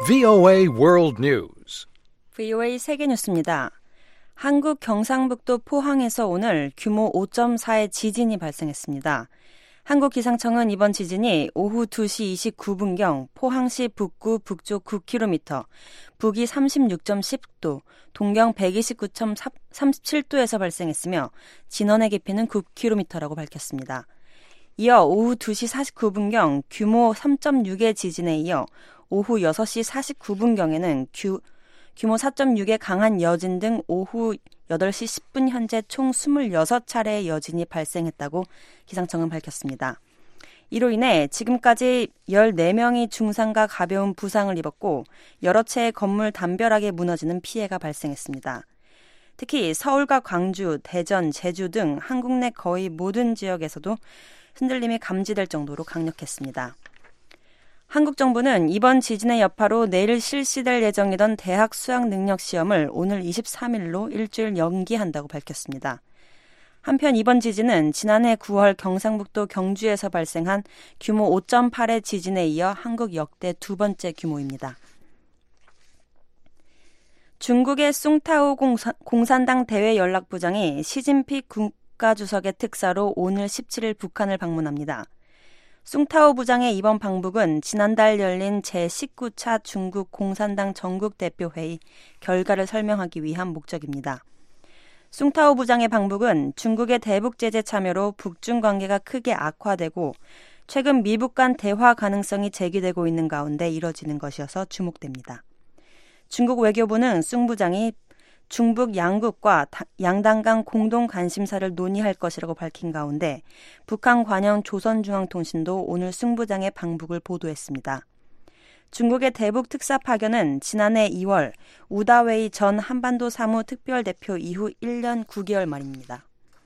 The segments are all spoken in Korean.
VOA World News. VOA 세계뉴스입니다. 한국 경상북도 포항에서 오늘 규모 5.4의 지진이 발생했습니다. 한국기상청은 이번 지진이 오후 2시 29분경 포항시 북구 북쪽 9km, 북위 36.10도, 동경 129.37도에서 발생했으며 진원의 깊이는 9km라고 밝혔습니다. 이어 오후 2시 49분경 규모 3.6의 지진에 이어 오후 6시 49분경에는 규모 4.6의 강한 여진 등 오후 8시 10분 현재 총 26차례의 여진이 발생했다고 기상청은 밝혔습니다. 이로 인해 지금까지 14명이 중상과 가벼운 부상을 입었고 여러 채의 건물 담벼락에 무너지는 피해가 발생했습니다. 특히 서울과 광주, 대전, 제주 등 한국 내 거의 모든 지역에서도 흔들림이 감지될 정도로 강력했습니다. 한국 정부는 이번 지진의 여파로 내일 실시될 예정이던 대학 수학 능력 시험을 오늘 23일로 일주일 연기한다고 밝혔습니다. 한편 이번 지진은 지난해 9월 경상북도 경주에서 발생한 규모 5.8의 지진에 이어 한국 역대 두 번째 규모입니다. 중국의 숭타오 공산당 대외연락부장이 시진핑 국가주석의 특사로 오늘 17일 북한을 방문합니다. 숭타오 부장의 이번 방북은 지난달 열린 제19차 중국 공산당 전국대표회의 결과를 설명하기 위한 목적입니다. 숭타오 부장의 방북은 중국의 대북 제재 참여로 북중 관계가 크게 악화되고 최근 미북 간 대화 가능성이 제기되고 있는 가운데 이뤄지는 것이어서 주목됩니다. 중국 외교부는 숭 부장이 중북 양국과 양당 간 공동 관심사를 논의할 것이라고 밝힌 가운데 북한 관영 조선중앙통신도 오늘 숭 부장의 방북을 보도했습니다. 중국의 대북 특사 파견은 지난해 2월 우다웨이 전 한반도 사무 특별대표 이후 1년 9개월 만입니다.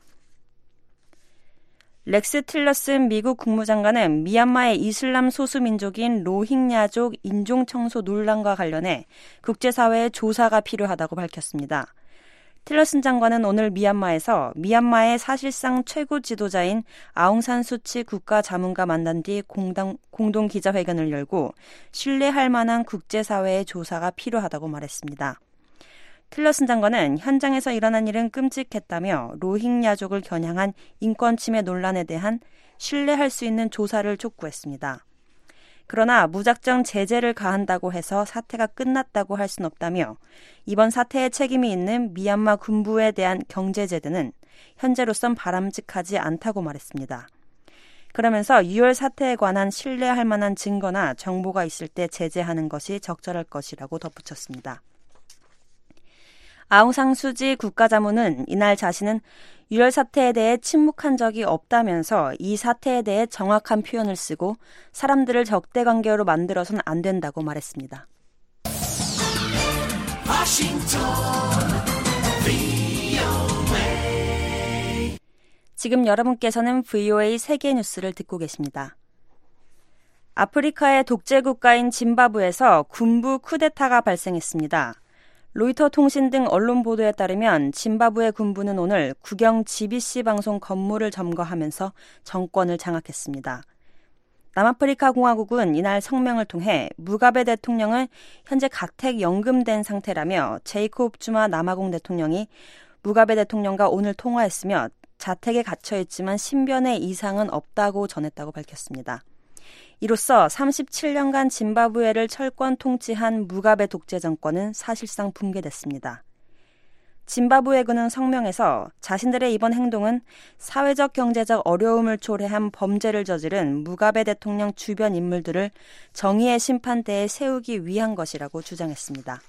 렉스 틸러슨 미국 국무장관은 미얀마의 이슬람 소수민족인 로힝야족 인종청소 논란과 관련해 국제사회의 조사가 필요하다고 밝혔습니다. 틸러슨 장관은 오늘 미얀마에서 미얀마의 사실상 최고 지도자인 아웅산 수치 국가자문과 만난 뒤 공동 기자회견을 열고 신뢰할 만한 국제사회의 조사가 필요하다고 말했습니다. 틸러슨 장관은 현장에서 일어난 일은 끔찍했다며 로힝야족을 겨냥한 인권 침해 논란에 대한 신뢰할 수 있는 조사를 촉구했습니다. 그러나 무작정 제재를 가한다고 해서 사태가 끝났다고 할 수는 없다며 이번 사태에 책임이 있는 미얀마 군부에 대한 경제 제재는 현재로선 바람직하지 않다고 말했습니다. 그러면서 6월 사태에 관한 신뢰할 만한 증거나 정보가 있을 때 제재하는 것이 적절할 것이라고 덧붙였습니다. 아웅산 수지 국가자문은 이날 자신은 유혈 사태에 대해 침묵한 적이 없다면서 이 사태에 대해 정확한 표현을 쓰고 사람들을 적대관계로 만들어서는 안 된다고 말했습니다. 지금 여러분께서는 VOA 세계뉴스를 듣고 계십니다. 아프리카의 독재 국가인 짐바브웨에서 군부 쿠데타가 발생했습니다. 로이터 통신 등 언론 보도에 따르면 짐바브웨 군부는 오늘 국영 GBC 방송 건물을 점거하면서 정권을 장악했습니다. 남아프리카 공화국은 이날 성명을 통해 무가베 대통령은 현재 가택 연금된 상태라며 제이콥 주마 남아공 대통령이 무가베 대통령과 오늘 통화했으며 자택에 갇혀 있지만 신변에 이상은 없다고 전했다고 밝혔습니다. 이로써 37년간 짐바브웨를 철권 통치한 무가베 독재 정권은 사실상 붕괴됐습니다. 짐바브웨군은 성명에서 자신들의 이번 행동은 사회적 경제적 어려움을 초래한 범죄를 저지른 무가베 대통령 주변 인물들을 정의의 심판대에 세우기 위한 것이라고 주장했습니다.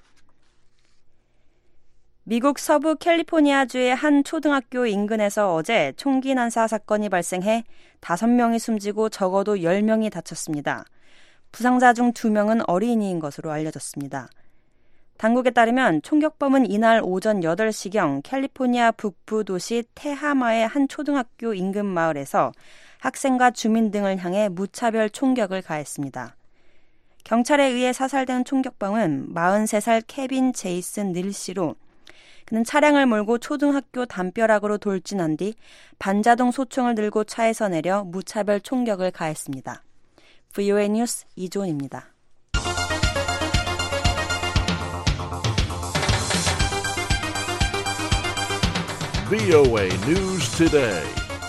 미국 서부 캘리포니아주의 한 초등학교 인근에서 어제 총기 난사 사건이 발생해 5명이 숨지고 적어도 10명이 다쳤습니다. 부상자 중 2명은 어린이인 것으로 알려졌습니다. 당국에 따르면 총격범은 이날 오전 8시경 캘리포니아 북부 도시 테하마의 한 초등학교 인근 마을에서 학생과 주민 등을 향해 무차별 총격을 가했습니다. 경찰에 의해 사살된 총격범은 43살 케빈 제이슨 닐 씨로 그는 차량을 몰고 초등학교 담벼락으로 돌진한 뒤 반자동 소총을 들고 차에서 내려 무차별 총격을 가했습니다. VOA 뉴스 이조은입니다. VOA News Today.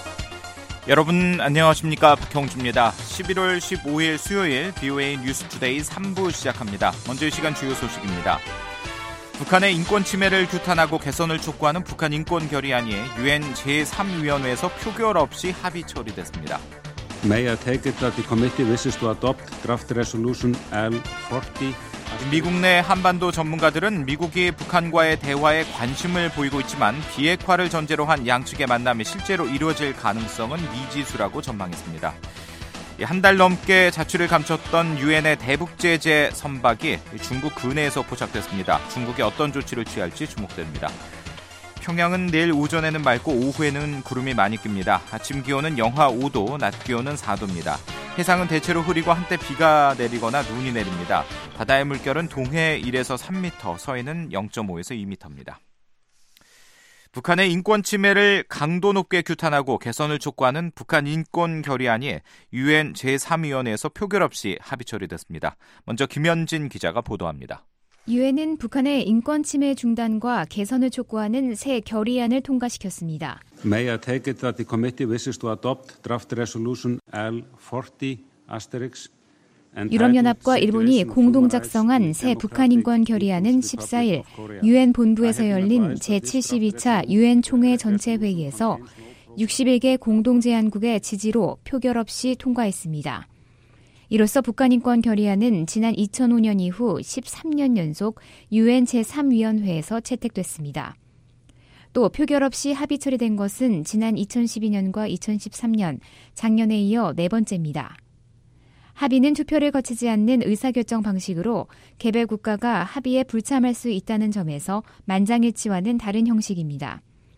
여러분 안녕하십니까? 박형주입니다. 11월 15일 수요일 VOA 뉴스 투데이 3부 시작합니다. 먼저 이 시간 주요 소식입니다. 북한의 인권 침해를 규탄하고 개선을 촉구하는 북한 인권 결의안이 유엔 제3위원회에서 표결 없이 합의 처리됐습니다. May I take it that the committee wishes to adopt draft resolution L40? 미국 내 한반도 전문가들은 미국이 북한과의 대화에 관심을 보이고 있지만 비핵화를 전제로 한 양측의 만남이 실제로 이루어질 가능성은 미지수라고 전망했습니다. 한 달 넘게 자취를 감췄던 유엔의 대북 제재 선박이 중국 근해에서 포착됐습니다. 중국이 어떤 조치를 취할지 주목됩니다. 평양은 내일 오전에는 맑고 오후에는 구름이 많이 낍니다. 아침 기온은 영하 5도, 낮 기온은 4도입니다. 해상은 대체로 흐리고 한때 비가 내리거나 눈이 내립니다. 바다의 물결은 동해 1에서 3m, 서해는 0.5에서 2m입니다. 북한의 인권 침해를 강도 높게 규탄하고 개선을 촉구하는 북한 인권 결의안이 유엔 제3위원회에서 표결 없이 합의 처리됐습니다. 먼저 김현진 기자가 보도합니다. 유엔은 북한의 인권 침해 중단과 개선을 촉구하는 새 결의안을 통과시켰습니다. May I take it that the committee wishes to adopt draft resolution L40 asterisk? 유럽연합과 일본이 공동 작성한 새 북한 인권 결의안은 14일 유엔 본부에서 열린 제72차 유엔 총회 전체 회의에서 61개 공동 제안국의 지지로 표결 없이 통과했습니다. 이로써 북한 인권 결의안은 지난 2005년 이후 13년 연속 유엔 제3위원회에서 채택됐습니다. 또 표결 없이 합의 처리된 것은 지난 2012년과 2013년, 작년에 이어 네 번째입니다. 합의는 투표를 거치지 않는 의사결정 방식으로 개별 국가가 합의에 불참할 수 있다는 점에서 만장일치와는 다른 형식입니다.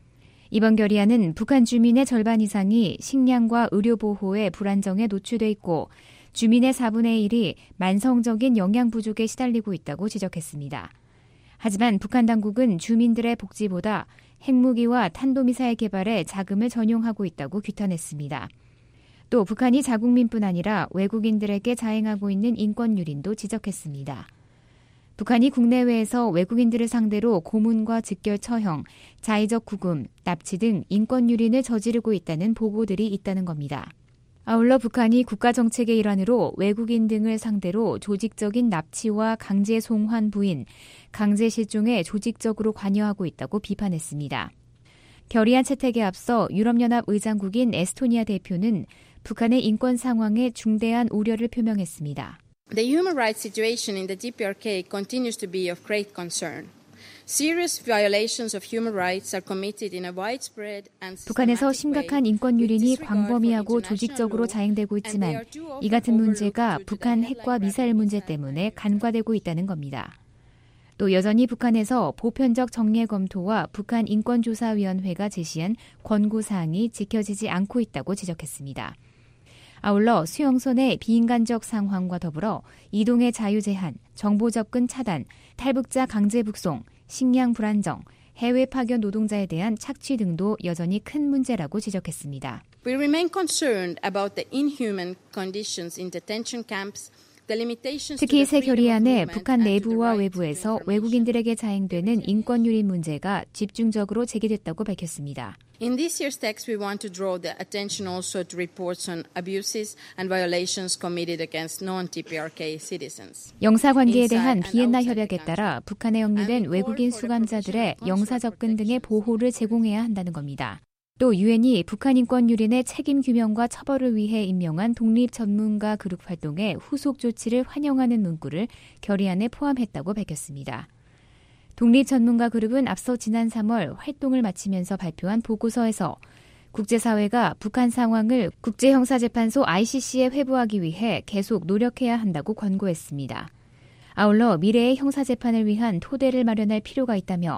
이번 결의안은 북한 주민의 절반 이상이 식량과 의료 보호의 불안정에 노출돼 있고 주민의 4분의 1이 만성적인 영양 부족에 시달리고 있다고 지적했습니다. 하지만 북한 당국은 주민들의 복지보다 핵무기와 탄도미사일 개발에 자금을 전용하고 있다고 규탄했습니다. 또 북한이 자국민뿐 아니라 외국인들에게 자행하고 있는 인권 유린도 지적했습니다. 북한이 국내외에서 외국인들을 상대로 고문과 즉결 처형, 자의적 구금, 납치 등 인권 유린을 저지르고 있다는 보고들이 있다는 겁니다. 아울러 북한이 국가정책의 일환으로 외국인 등을 상대로 조직적인 납치와 강제 송환 부인, 강제 실종에 조직적으로 관여하고 있다고 비판했습니다. 결의안 채택에 앞서 유럽연합 의장국인 에스토니아 대표는 북한의 인권 상황에 중대한 우려를 표명했습니다. The human rights situation in the DPRK continues to be of great concern. Serious violations of human rights are committed in a widespread and 북한에서 심각한 인권 유린이 광범위하고 조직적으로 자행되고 있지만 이 같은 문제가 북한 핵과 미사일 문제 때문에 간과되고 있다는 겁니다. 또 여전히 북한에서 보편적 정례 검토와 북한 인권조사위원회가 제시한 권고사항이 지켜지지 않고 있다고 지적했습니다. 아울러 수용소 내 비인간적 상황과 더불어 이동의 자유 제한, 정보 접근 차단, 탈북자 강제 북송, 식량 불안정, 해외 파견 노동자에 대한 착취 등도 여전히 큰 문제라고 지적했습니다. We remain concerned about the inhuman conditions in detention camps. 특히 새 결의안에 북한 내부와 외부에서 외국인들에게 자행되는 인권 유린 문제가 집중적으로 제기됐다고 밝혔습니다. In this year's text, we want to draw the attention also to reports on abuses and violations committed against non-DPRK citizens. 영사 관계에 대한 비엔나 협약에 따라 북한에 영유된 외국인 수감자들의 영사 접근 등의 보호를 제공해야 한다는 겁니다. 또 유엔이 북한 인권 유린의 책임 규명과 처벌을 위해 임명한 독립 전문가 그룹 활동에 후속 조치를 환영하는 문구를 결의안에 포함했다고 밝혔습니다. 독립 전문가 그룹은 앞서 지난 3월 활동을 마치면서 발표한 보고서에서 국제사회가 북한 상황을 국제형사재판소 ICC에 회부하기 위해 계속 노력해야 한다고 권고했습니다. 아울러 미래의 형사재판을 위한 토대를 마련할 필요가 있다며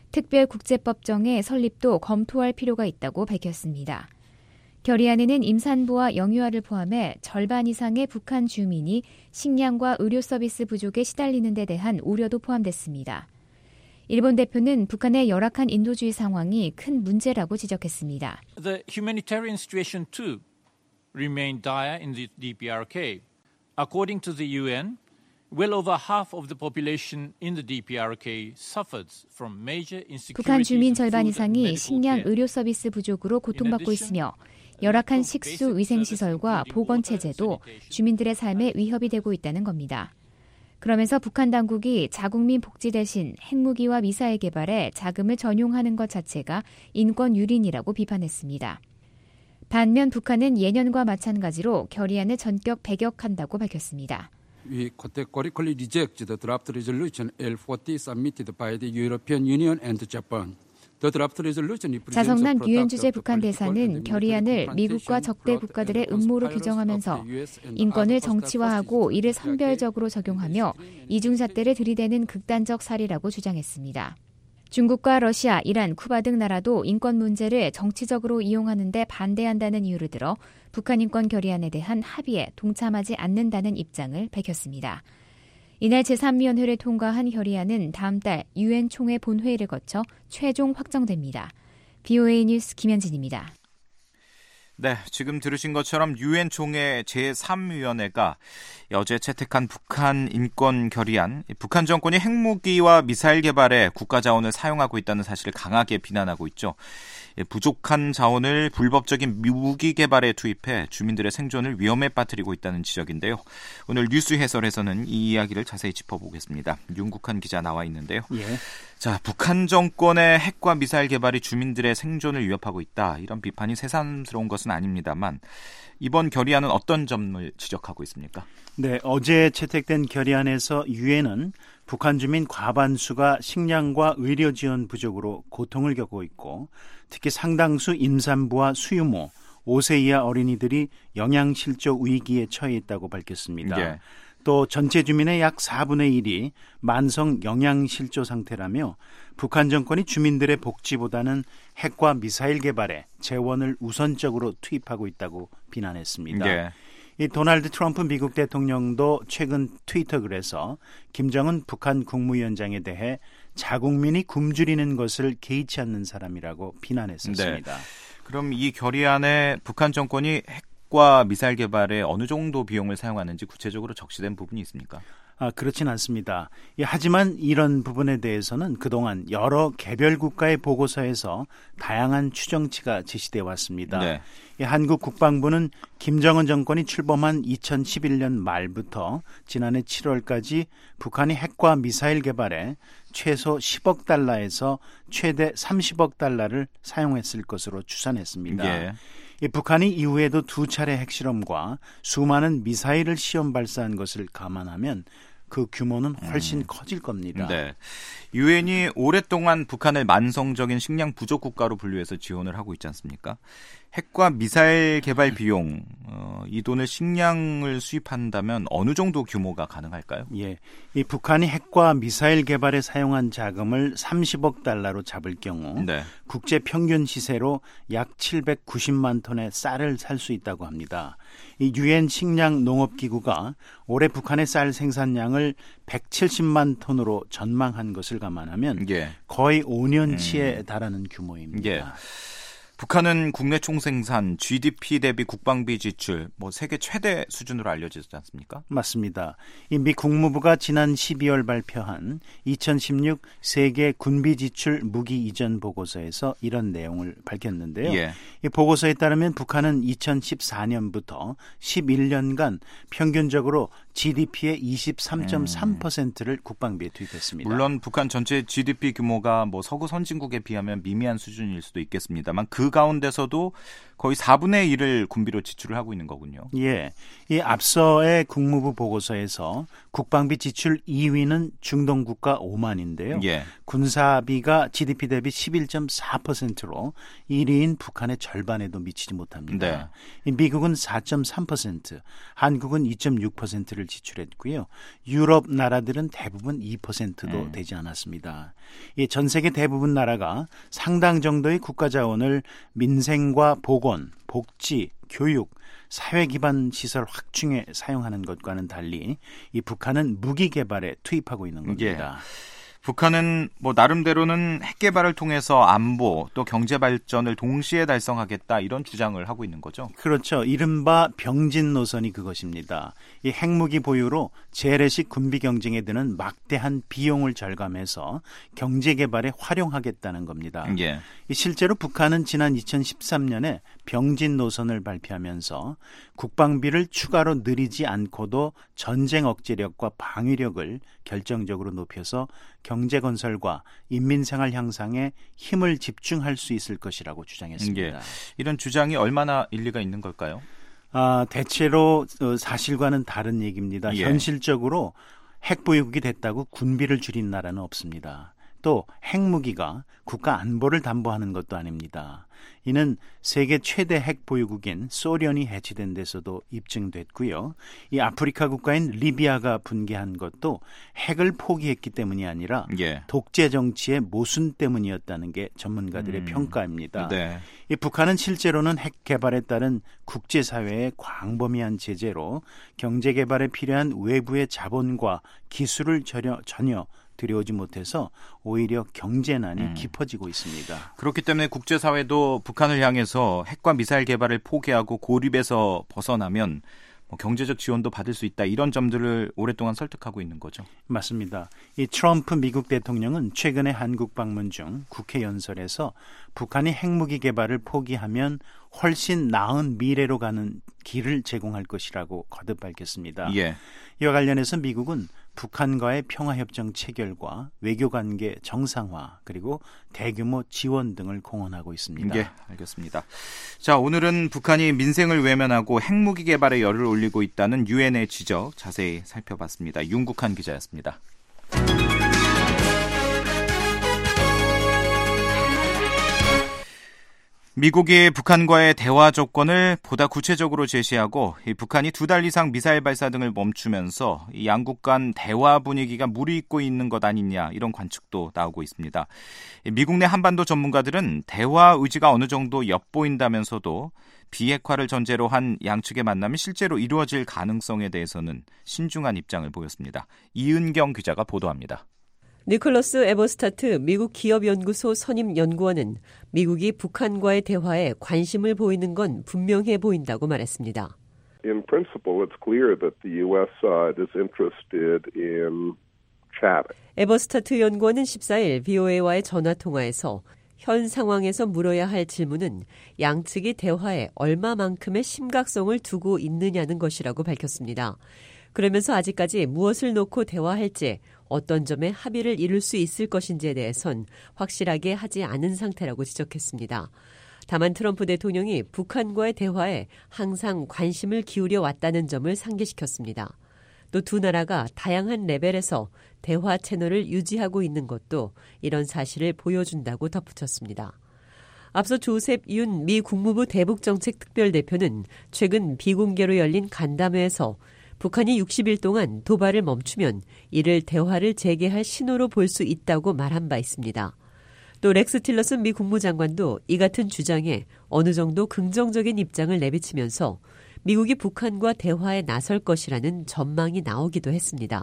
특별국제법정의 설립도 검토할 필요가 있다고 밝혔습니다. 결의안에는 임산부와 영유아를 포함해 절반 이상의 북한 주민이 식량과 의료 서비스 부족에 시달리는 데 대한 우려도 포함됐습니다. 일본 대표는 북한의 열악한 인도주의 상황이 큰 문제라고 지적했습니다. The humanitarian situation too remained dire in the DPRK. According to the UN, Well over half of the population in the DPRK suffers from major insecurity. 북한 주민 절반 이상이 식량, 의료 서비스 부족으로 고통받고 있으며 열악한 식수, 위생시설과 보건체제도 주민들의 삶에 위협이 되고 있다는 겁니다. 그러면서 북한 당국이 자국민 복지 대신 핵무기와 미사일 개발에 자금을 전용하는 것 자체가 인권 유린이라고 비판했습니다. 반면 북한은 예년과 마찬가지로 결의안을 전격 배격한다고 밝혔습니다. We categorically reject the draft resolution L40 submitted by the European Union and Japan. 자성남 유엔 주재 북한 대사는 결의안을 미국과 적대 국가들의 음모로 규정하면서 인권을 정치화하고 이를 선별적으로 적용하며 이중잣대를 들이대는 극단적 사례라고 주장했습니다. 중국과 러시아, 이란, 쿠바 등 나라도 인권 문제를 정치적으로 이용하는 데 반대한다는 이유를 들어 북한 인권 결의안에 대한 합의에 동참하지 않는다는 입장을 밝혔습니다. 이날 제3위원회를 통과한 결의안은 다음 달 유엔 총회 본회의를 거쳐 최종 확정됩니다. BOA 뉴스 김현진입니다. 네, 지금 들으신 것처럼 유엔 총회 제3위원회가 어제 채택한 북한 인권 결의안, 북한 정권이 핵무기와 미사일 개발에 국가 자원을 사용하고 있다는 사실을 강하게 비난하고 있죠. 부족한 자원을 불법적인 무기 개발에 투입해 주민들의 생존을 위험에 빠뜨리고 있다는 지적인데요. 오늘 뉴스 해설에서는 이 이야기를 자세히 짚어보겠습니다. 윤국한 기자 나와 있는데요. 예. 자, 북한 정권의 핵과 미사일 개발이 주민들의 생존을 위협하고 있다. 이런 비판이 새삼스러운 것은 아닙니다만 이번 결의안은 어떤 점을 지적하고 있습니까? 네, 어제 채택된 결의안에서 유엔은 북한 주민 과반수가 식량과 의료 지원 부족으로 고통을 겪고 있고 특히 상당수 임산부와 수유모, 5세 이하 어린이들이 영양실조 위기에 처해 있다고 밝혔습니다. 네. 또 전체 주민의 약 4분의 1이 만성 영양실조 상태라며 북한 정권이 주민들의 복지보다는 핵과 미사일 개발에 재원을 우선적으로 투입하고 있다고 비난했습니다. 네. 이 도널드 트럼프 미국 대통령도 최근 트위터 글에서 김정은 북한 국무위원장에 대해 자국민이 굶주리는 것을 개의치 않는 사람이라고 비난했었습니다. 네. 그럼 이 결의안에 북한 정권이 핵과 미사일 개발에 어느 정도 비용을 사용하는지 구체적으로 적시된 부분이 있습니까? 그렇진 않습니다. 하지만 이런 부분에 대해서는 그동안 여러 개별 국가의 보고서에서 다양한 추정치가 제시되어 왔습니다. 네. 한국 국방부는 김정은 정권이 출범한 2011년 말부터 지난해 7월까지 북한이 핵과 미사일 개발에 최소 10억 달러에서 최대 30억 달러를 사용했을 것으로 추산했습니다. 예. 북한이 이후에도 2차례 핵실험과 수많은 미사일을 시험 발사한 것을 감안하면 그 규모는 훨씬 커질 겁니다. 네. 유엔이 오랫동안 북한을 만성적인 식량 부족 국가로 분류해서 지원을 하고 있지 않습니까? 핵과 미사일 개발 비용, 이 돈을 식량을 수입한다면 어느 정도 규모가 가능할까요? 예, 이 북한이 핵과 미사일 개발에 사용한 자금을 30억 달러로 잡을 경우 네. 국제 평균 시세로 약 790만 톤의 쌀을 살 수 있다고 합니다. 이 유엔 식량 농업기구가 올해 북한의 쌀 생산량을 170만 톤으로 전망한 것을 감안하면 예. 거의 5년치에 달하는 규모입니다. 예. 북한은 국내 총생산, GDP 대비 국방비 지출, 세계 최대 수준으로 알려지지 않습니까? 맞습니다. 이 미 국무부가 지난 12월 발표한 2016 세계 군비 지출 무기 이전 보고서에서 이런 내용을 밝혔는데요. 예. 이 보고서에 따르면 북한은 2014년부터 11년간 평균적으로 GDP의 23.3%를 국방비에 투입했습니다. 물론 북한 전체 GDP 규모가 서구 선진국에 비하면 미미한 수준일 수도 있겠습니다만 그 가운데서도 거의 4분의 1을 군비로 지출을 하고 있는 거군요. 예, 이 앞서의 국무부 보고서에서 국방비 지출 2위는 중동 국가 오만인데요. 예. 군사비가 GDP 대비 11.4%로 1위인 북한의 절반에도 미치지 못합니다. 네. 미국은 4.3%, 한국은 2.6%를 지출했고요. 유럽 나라들은 대부분 2%도 되지 않았습니다. 전 세계 대부분 나라가 상당 정도의 국가 자원을 민생과 보건, 복지, 교육, 사회 기반 시설 확충에 사용하는 것과는 달리 이 북한은 무기 개발에 투입하고 있는 겁니다. 예. 북한은 나름대로는 핵 개발을 통해서 안보 또 경제 발전을 동시에 달성하겠다 이런 주장을 하고 있는 거죠. 그렇죠. 이른바 병진 노선이 그것입니다. 이 핵무기 보유로 재래식 군비 경쟁에 드는 막대한 비용을 절감해서 경제 개발에 활용하겠다는 겁니다. 예. 실제로 북한은 지난 2013년에 병진 노선을 발표하면서 국방비를 추가로 늘리지 않고도 전쟁 억제력과 방위력을 결정적으로 높여서 경제 건설과 인민생활 향상에 힘을 집중할 수 있을 것이라고 주장했습니다. 예. 이런 주장이 얼마나 일리가 있는 걸까요? 대체로 사실과는 다른 얘기입니다. 예. 현실적으로 핵보유국이 됐다고 군비를 줄인 나라는 없습니다. 또 핵무기가 국가 안보를 담보하는 것도 아닙니다. 이는 세계 최대 핵보유국인 소련이 해체된 데서도 입증됐고요. 이 아프리카 국가인 리비아가 분개한 것도 핵을 포기했기 때문이 아니라 예. 독재 정치의 모순 때문이었다는 게 전문가들의 평가입니다. 네. 이 북한은 실제로는 핵 개발에 따른 국제사회의 광범위한 제재로 경제 개발에 필요한 외부의 자본과 기술을 전혀 들여오지 못해서 오히려 경제난이 깊어지고 있습니다. 그렇기 때문에 국제사회도 북한을 향해서 핵과 미사일 개발을 포기하고 고립에서 벗어나면 경제적 지원도 받을 수 있다. 이런 점들을 오랫동안 설득하고 있는 거죠. 맞습니다. 이 트럼프 미국 대통령은 최근에 한국 방문 중 국회 연설에서 북한이 핵무기 개발을 포기하면 훨씬 나은 미래로 가는 길을 제공할 것이라고 거듭 밝혔습니다. 예. 이와 관련해서 미국은 북한과의 평화협정 체결과 외교관계 정상화 그리고 대규모 지원 등을 공언하고 있습니다. 예, 알겠습니다. 자, 오늘은 북한이 민생을 외면하고 핵무기 개발에 열을 올리고 있다는 유엔의 지적 자세히 살펴봤습니다. 윤국한 기자였습니다. 미국이 북한과의 대화 조건을 보다 구체적으로 제시하고 북한이 2달 이상 미사일 발사 등을 멈추면서 양국 간 대화 분위기가 무르익고 있는 것 아니냐 이런 관측도 나오고 있습니다. 미국 내 한반도 전문가들은 대화 의지가 어느 정도 엿보인다면서도 비핵화를 전제로 한 양측의 만남이 실제로 이루어질 가능성에 대해서는 신중한 입장을 보였습니다. 이은경 기자가 보도합니다. 니콜러스 에버스타트 미국 기업연구소 선임연구원은 미국이 북한과의 대화에 관심을 보이는 건 분명해 보인다고 말했습니다. In principle, it's clear that the U.S. side is interested in chatting. 에버스타트 연구원은 14일 VOA와의 전화통화에서 현 상황에서 물어야 할 질문은 양측이 대화에 얼마만큼의 심각성을 두고 있느냐는 것이라고 밝혔습니다. 그러면서 아직까지 무엇을 놓고 대화할지 어떤 점에 합의를 이룰 수 있을 것인지에 대해선 확실하게 하지 않은 상태라고 지적했습니다. 다만 트럼프 대통령이 북한과의 대화에 항상 관심을 기울여 왔다는 점을 상기시켰습니다. 또 두 나라가 다양한 레벨에서 대화 채널을 유지하고 있는 것도 이런 사실을 보여준다고 덧붙였습니다. 앞서 조셉 윤 미 국무부 대북정책특별대표는 최근 비공개로 열린 간담회에서 북한이 60일 동안 도발을 멈추면 이를 대화를 재개할 신호로 볼 수 있다고 말한 바 있습니다. 또 렉스 틸러슨 미 국무장관도 이 같은 주장에 어느 정도 긍정적인 입장을 내비치면서 미국이 북한과 대화에 나설 것이라는 전망이 나오기도 했습니다.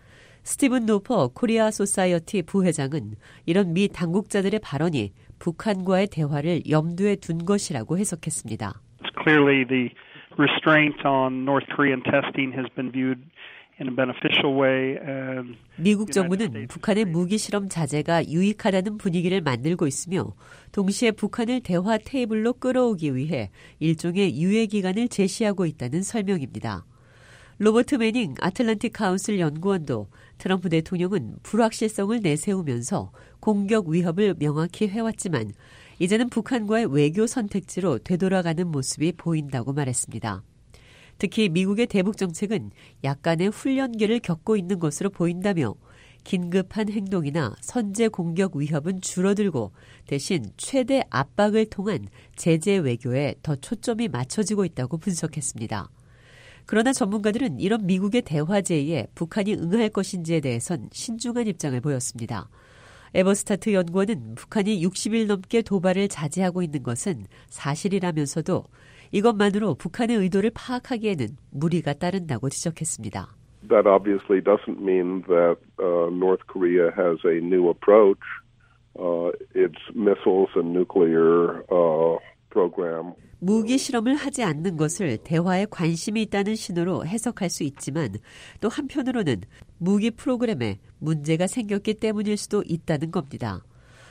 스티븐 노퍼 코리아 소사이어티 부회장은 이런 미 당국자들의 발언이 북한과의 대화를 염두에 둔 것이라고 해석했습니다. Clearly the restraint on North Korean testing has been viewed in a beneficial way. 미국 정부는 북한의 무기 실험 자제가 유익하다는 분위기를 만들고 있으며 동시에 북한을 대화 테이블로 끌어오기 위해 일종의 유예 기간을 제시하고 있다는 설명입니다. 로버트 매닝 아틀란틱 카운슬 연구원도 트럼프 대통령은 불확실성을 내세우면서 공격 위협을 명확히 해왔지만 이제는 북한과의 외교 선택지로 되돌아가는 모습이 보인다고 말했습니다. 특히 미국의 대북 정책은 약간의 훈련기를 겪고 있는 것으로 보인다며 긴급한 행동이나 선제 공격 위협은 줄어들고 대신 최대 압박을 통한 제재 외교에 더 초점이 맞춰지고 있다고 분석했습니다. 그러나 전문가들은 이런 미국의 대화 제의에 북한이 응할 것인지에 대해선 신중한 입장을 보였습니다. 에버스타트 연구원은 북한이 60일 넘게 도발을 자제하고 있는 것은 사실이라면서도 이것만으로 북한의 의도를 파악하기에는 무리가 따른다고 지적했습니다. That obviously doesn't mean that North Korea has a new approach. Its missiles and nuclear program. 무기 실험을 하지 않는 것을 대화에 관심이 있다는 신호로 해석할 수 있지만 또 한편으로는 무기 프로그램에 문제가 생겼기 때문일 수도 있다는 겁니다.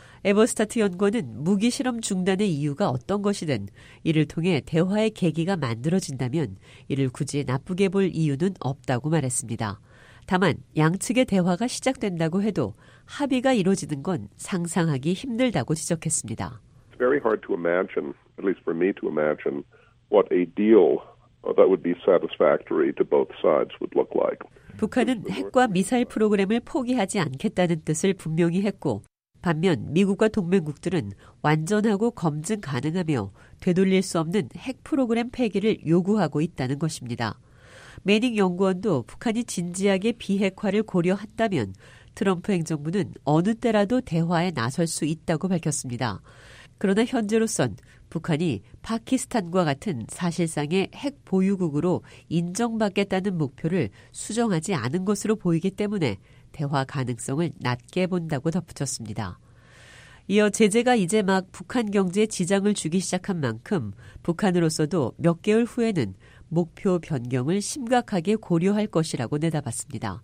에버스타트 연구원은 무기 실험 중단의 이유가 어떤 것이든 이를 통해 대화의 계기가 만들어진다면 이를 굳이 나쁘게 볼 이유는 없다고 말했습니다. 다만 양측의 대화가 시작된다고 해도 합의가 이루어지는 건 상상하기 힘들다고 지적했습니다. It's very hard to imagine, at least for me to imagine, what a deal that would be satisfactory to both sides would look like. 북한은 핵과 미사일 프로그램을 포기하지 않겠다는 뜻을 분명히 했고 반면 미국과 동맹국들은 완전하고 검증 가능하며 되돌릴 수 없는 핵 프로그램 폐기를 요구하고 있다는 것입니다. 매닝 연구원도 북한이 진지하게 비핵화를 고려한다면 트럼프 행정부는 어느 때라도 대화에 나설 수 있다고 밝혔습니다. 그러나 현재로선 북한이 파키스탄과 같은 사실상의 핵 보유국으로 인정받겠다는 목표를 수정하지 않은 것으로 보이기 때문에 대화 가능성을 낮게 본다고 덧붙였습니다. 이어 제재가 이제 막 북한 경제에 지장을 주기 시작한 만큼 북한으로서도 몇 개월 후에는 목표 변경을 심각하게 고려할 것이라고 내다봤습니다.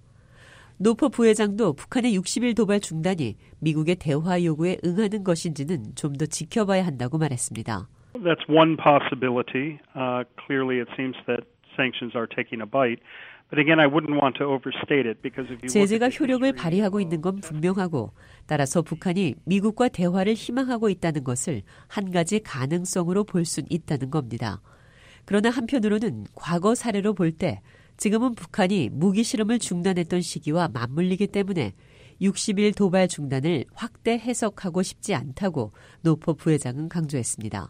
노퍼 부회장도 북한의 60일 도발 중단이 미국의 대화 요구에 응하는 것인지는 좀 더 지켜봐야 한다고 말했습니다. That's one possibility. Clearly it seems that sanctions are taking a bite. But again, I wouldn't want to overstate it because if you 제재가 효력을 발휘하고 있는 건 분명하고 따라서 북한이 미국과 대화를 희망하고 있다는 것을 한 가지 가능성으로 볼 수 있다는 겁니다. 그러나 한편으로는 과거 사례로 볼 때 지금은 북한이 무기 실험을 중단했던 시기와 맞물리기 때문에 60일 도발 중단을 확대 해석하고 싶지 않다고 노퍼 부회장은 강조했습니다.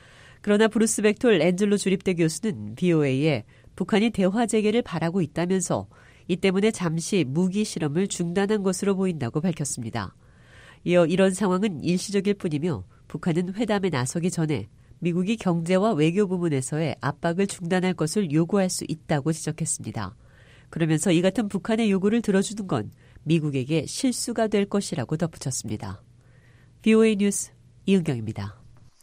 그러나 브루스 벡톨 앤젤로 주립대 교수는 VOA에 북한이 대화 재개를 바라고 있다면서 이 때문에 잠시 무기 실험을 중단한 것으로 보인다고 밝혔습니다. 이어 이런 상황은 일시적일 뿐이며 북한은 회담에 나서기 전에 미국이 경제와 외교 부문에서의 압박을 중단할 것을 요구할 수 있다고 지적했습니다. 그러면서 이 같은 북한의 요구를 들어주는 건 미국에게 실수가 될 것이라고 덧붙였습니다. VOA 뉴스 이은경입니다.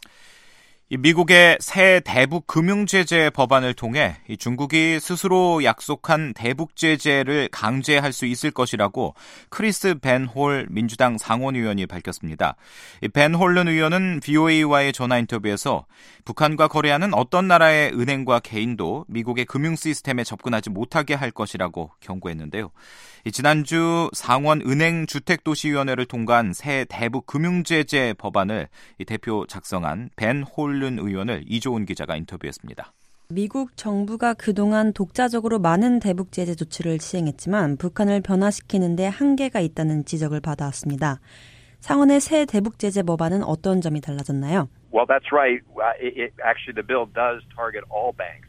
미국의 새 대북 금융제재 법안을 통해 중국이 스스로 약속한 대북 제재를 강제할 수 있을 것이라고 크리스 벤 홀 민주당 상원의원이 밝혔습니다. 벤 홀른 의원은 VOA와의 전화 인터뷰에서 북한과 거래하는 어떤 나라의 은행과 개인도 미국의 금융 시스템에 접근하지 못하게 할 것이라고 경고했는데요. 지난주 상원 은행주택도시위원회를 통과한 새 대북 금융제재 법안을 대표 작성한 벤 홀른 의원을 이조은 기자가 인터뷰했습니다. 미국 정부가 그동안 독자적으로 많은 대북 제재 조치를 시행했지만 북한을 변화시키는 데 한계가 있다는 지적을 받아왔습니다. 상원의 새 대북 제재 법안은 어떤 점이 달라졌나요? Well, that's right. Actually, the bill does target all banks,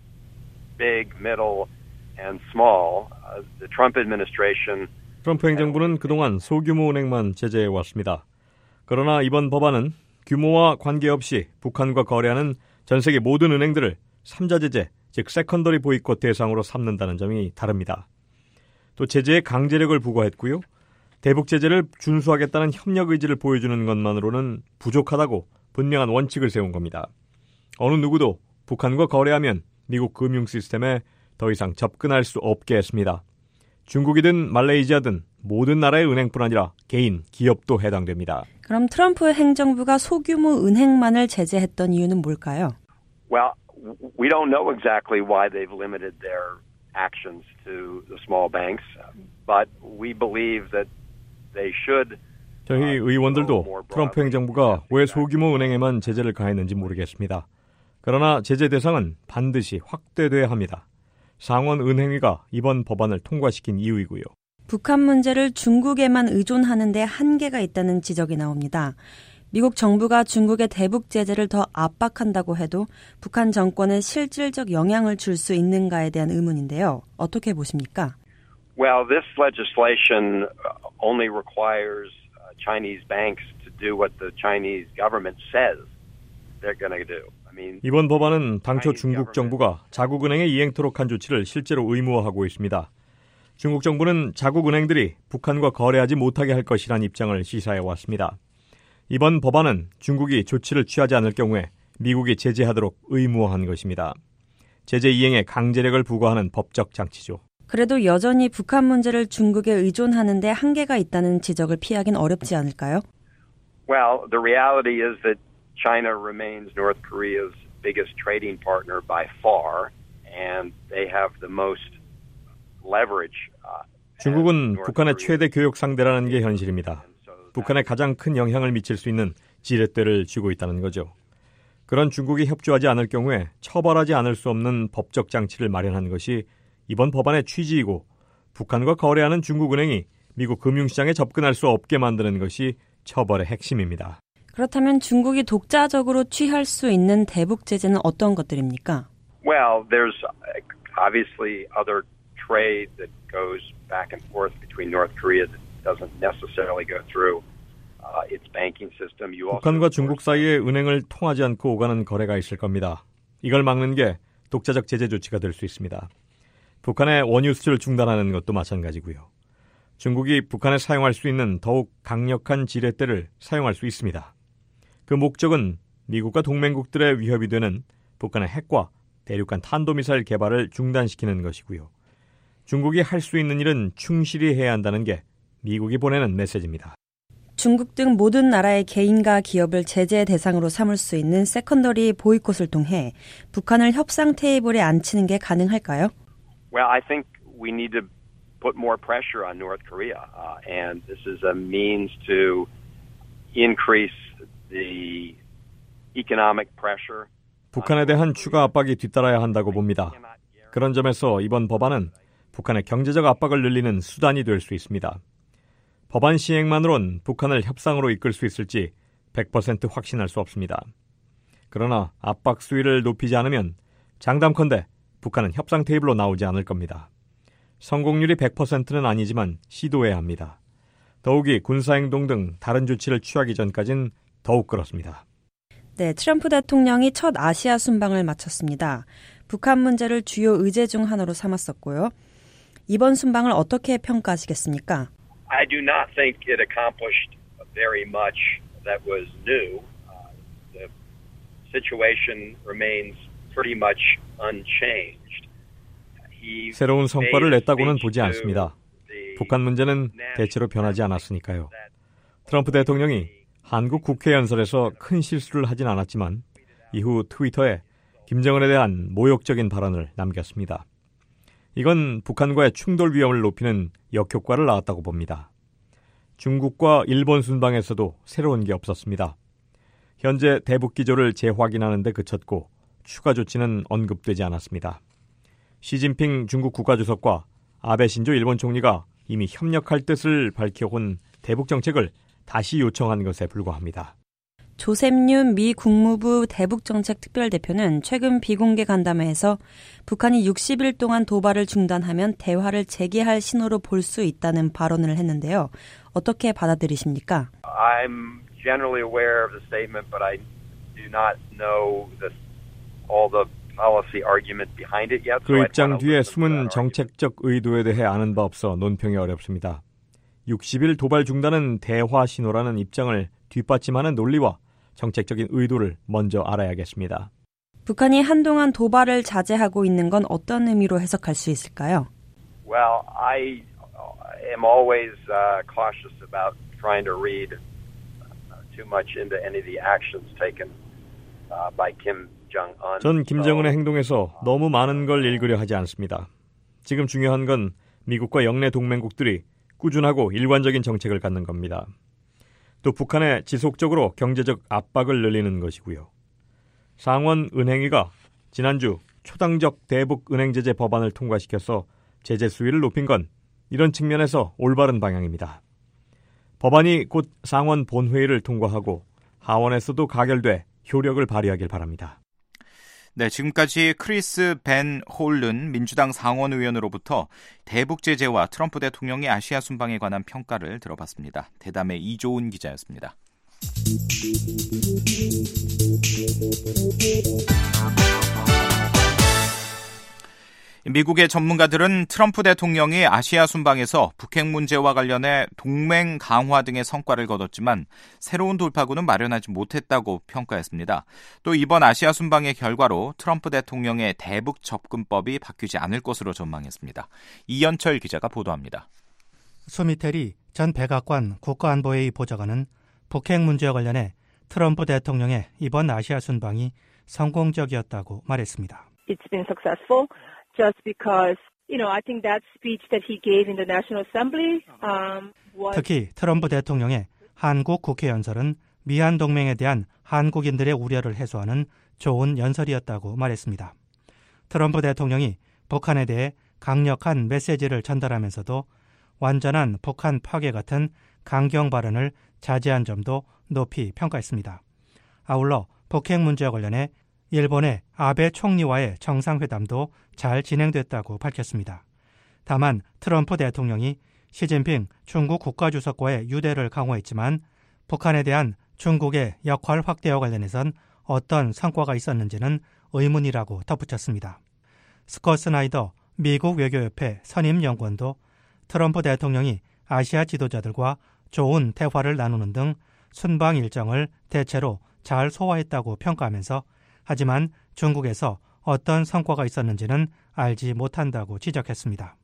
big, middle, and small. The Trump administration. 트럼프 행정부는 그동안 소규모 은행만 제재해 왔습니다. 그러나 이번 법안은 규모와 관계없이 북한과 거래하는 전 세계 모든 은행들을 3자 제재, 즉 세컨더리 보이콧 대상으로 삼는다는 점이 다릅니다. 또 제재에 강제력을 부과했고요. 대북 제재를 준수하겠다는 협력 의지를 보여주는 것만으로는 부족하다고 분명한 원칙을 세운 겁니다. 어느 누구도 북한과 거래하면 미국 금융 시스템에 더 이상 접근할 수 없게 했습니다. 중국이든 말레이시아든 모든 나라의 은행뿐 아니라 개인, 기업도 해당됩니다. 그럼 트럼프 행정부가 소규모 은행만을 제재했던 이유는 뭘까요? Well, we don't know exactly why they've limited their actions to the small banks, but we believe that they should. 저희 의원들도 트럼프 행정부가 왜 소규모 은행에만 제재를 가했는지 모르겠습니다. 그러나 제재 대상은 반드시 확대돼야 합니다. 상원 은행위가 이번 법안을 통과시킨 이유이고요. 북한 문제를 중국에만 의존하는 데 한계가 있다는 지적이 나옵니다. 미국 정부가 중국의 대북 제재를 더 압박한다고 해도 북한 정권에 실질적 영향을 줄 수 있는가에 대한 의문인데요. 어떻게 보십니까? Well, this legislation only requires Chinese banks to do what the Chinese government says they're going to do. 이번 법안은 당초 중국 정부가 자국 은행에 이행토록 한 조치를 실제로 의무화하고 있습니다. 중국 정부는 자국 은행들이 북한과 거래하지 못하게 할 것이란 입장을 시사해 왔습니다. 이번 법안은 중국이 조치를 취하지 않을 경우에 미국이 제재하도록 의무화한 것입니다. 제재 이행에 강제력을 부과하는 법적 장치죠. 그래도 여전히 북한 문제를 중국에 의존하는 데 한계가 있다는 지적을 피하긴 어렵지 않을까요? Well, the reality is that China remains North Korea's biggest trading partner by far, and they have the most leverage. 중국은 북한의 최대 교역 상대라는 게 현실입니다. 북한에 가장 큰 영향을 미칠 수 있는 지렛대를 쥐고 있다는 거죠. 그런 중국이 협조하지 않을 경우에 처벌하지 않을 수 없는 법적 장치를 마련한 것이 이번 법안의 취지이고 북한과 거래하는 중국은행이 미국 금융시장에 접근할 수 없게 만드는 것이 처벌의 핵심입니다. 그렇다면 중국이 독자적으로 취할 수 있는 대북 제재는 어떤 것들입니까? Well, there's obviously other trade that goes back and forth between North Korea that doesn't necessarily go through its banking system. 북한과 중국 사이에 은행을 통하지 않고 오가는 거래가 있을 겁니다. 이걸 막는 게 독자적 제재 조치가 될 수 있습니다. 북한의 원유 수출을 중단하는 것도 마찬가지고요. 중국이 북한에 사용할 수 있는 더욱 강력한 지렛대를 사용할 수 있습니다. 그 목적은 미국과 동맹국들의 위협이 되는 북한의 핵과 대륙간 탄도미사일 개발을 중단시키는 것이고요. 중국이 할 수 있는 일은 충실히 해야 한다는 게 미국이 보내는 메시지입니다. 중국 등 모든 나라의 개인과 기업을 제재 대상으로 삼을 수 있는 세컨더리 보이콧을 통해 북한을 협상 테이블에 앉히는 게 가능할까요? Well, I think we need to put more pressure on North Korea, and this is a means to increase the economic pressure. 북한에 대한 추가 압박이 뒤따라야 한다고 봅니다. 그런 점에서 이번 법안은 북한의 경제적 압박을 늘리는 수단이 될 수 있습니다. 법안 시행만으론 북한을 협상으로 이끌 수 있을지 100% 확신할 수 없습니다. 그러나 압박 수위를 높이지 않으면 장담컨대 북한은 협상 테이블로 나오지 않을 겁니다. 성공률이 100%는 아니지만 시도해야 합니다. 더욱이 군사행동 등 다른 조치를 취하기 전까지는 더욱 그렇습니다. 네, 트럼프 대통령이 첫 아시아 순방을 마쳤습니다. 북한 문제를 주요 의제 중 하나로 삼았었고요. 이번 순방을 어떻게 평가하시겠습니까? I do not think it accomplished very much that was new. The situation remains pretty much unchanged. 새로운 성과를 냈다고는 보지 않습니다. 북한 문제는 대체로 변하지 않았으니까요. 트럼프 대통령이 한국 국회 연설에서 큰 실수를 하진 않았지만 이후 트위터에 김정은에 대한 모욕적인 발언을 남겼습니다. 이건 북한과의 충돌 위험을 높이는 역효과를 낳았다고 봅니다. 중국과 일본 순방에서도 새로운 게 없었습니다. 현재 대북 기조를 재확인하는 데 그쳤고 추가 조치는 언급되지 않았습니다. 시진핑 중국 국가주석과 아베 신조 일본 총리가 이미 협력할 뜻을 밝혀온 대북 정책을 다시 요청한 것에 불과합니다. 조셉윤 미 국무부 대북정책 특별대표는 최근 비공개 간담회에서 북한이 60일 동안 도발을 중단하면 대화를 재개할 신호로 볼 수 있다는 발언을 했는데요. 어떻게 받아들이십니까? I'm generally aware of the statement, but I do not know all the policy argument behind it yet. 그 입장 뒤에 숨은 정책적 의도에 대해 아는 바 없어 논평이 어렵습니다. 60일 도발 중단은 대화 신호라는 입장을 뒷받침하는 논리와 정책적인 의도를 먼저 알아야겠습니다. 북한이 한동안 도발을 자제하고 있는 건 어떤 의미로 해석할 수 있을까요? Well, I am always cautious about trying to read too much into any of the actions taken by Kim Jong-un. 전 김정은의 행동에서 너무 많은 걸 읽으려 하지 않습니다. 지금 중요한 건 미국과 영내 동맹국들이 꾸준하고 일관적인 정책을 갖는 겁니다. 또 북한에 지속적으로 경제적 압박을 늘리는 것이고요. 상원은행위가 지난주 초당적 대북 은행 제재 법안을 통과시켜서 제재 수위를 높인 건 이런 측면에서 올바른 방향입니다. 법안이 곧 상원 본회의를 통과하고 하원에서도 가결돼 효력을 발휘하길 바랍니다. 네, 지금까지 크리스 벤 홀른 민주당 상원의원으로부터 대북 제재와 트럼프 대통령의 아시아 순방에 관한 평가를 들어봤습니다. 대담의 이조은 기자였습니다. 미국의 전문가들은 트럼프 대통령이 아시아 순방에서 북핵 문제와 관련해 동맹 강화 등의 성과를 거뒀지만 새로운 돌파구는 마련하지 못했다고 평가했습니다. 또 이번 아시아 순방의 결과로 트럼프 대통령의 대북 접근법이 바뀌지 않을 것으로 전망했습니다. 이현철 기자가 보도합니다. 수미테리 전 백악관 국가안보회의 보좌관은 북핵 문제와 관련해 트럼프 대통령의 이번 아시아 순방이 성공적이었다고 말했습니다. It's been successful. Just because, I think that speech that he gave in the National Assembly was... 특히 트럼프 대통령의 한국 국회 연설은 미한 동맹에 대한 한국인들의 우려를 해소하는 좋은 연설이었다고 말했습니다. 트럼프 대통령이 북한에 대해 강력한 메시지를 전달하면서도 완전한 북한 파괴 같은 강경 발언을 자제한 점도 높이 평가했습니다. 아울러 북핵 문제와 관련해 일본의 아베 총리와의 정상회담도 잘 진행됐다고 밝혔습니다. 다만 트럼프 대통령이 시진핑 중국 국가주석과의 유대를 강화했지만 북한에 대한 중국의 역할 확대와 관련해선 어떤 성과가 있었는지는 의문이라고 덧붙였습니다. 스콧 스나이더 미국 외교협회 선임연구원도 트럼프 대통령이 아시아 지도자들과 좋은 대화를 나누는 등 순방 일정을 대체로 잘 소화했다고 평가하면서 하지만 중국에서 어떤 성과가 있었는지는 알지 못한다고 지적했습니다.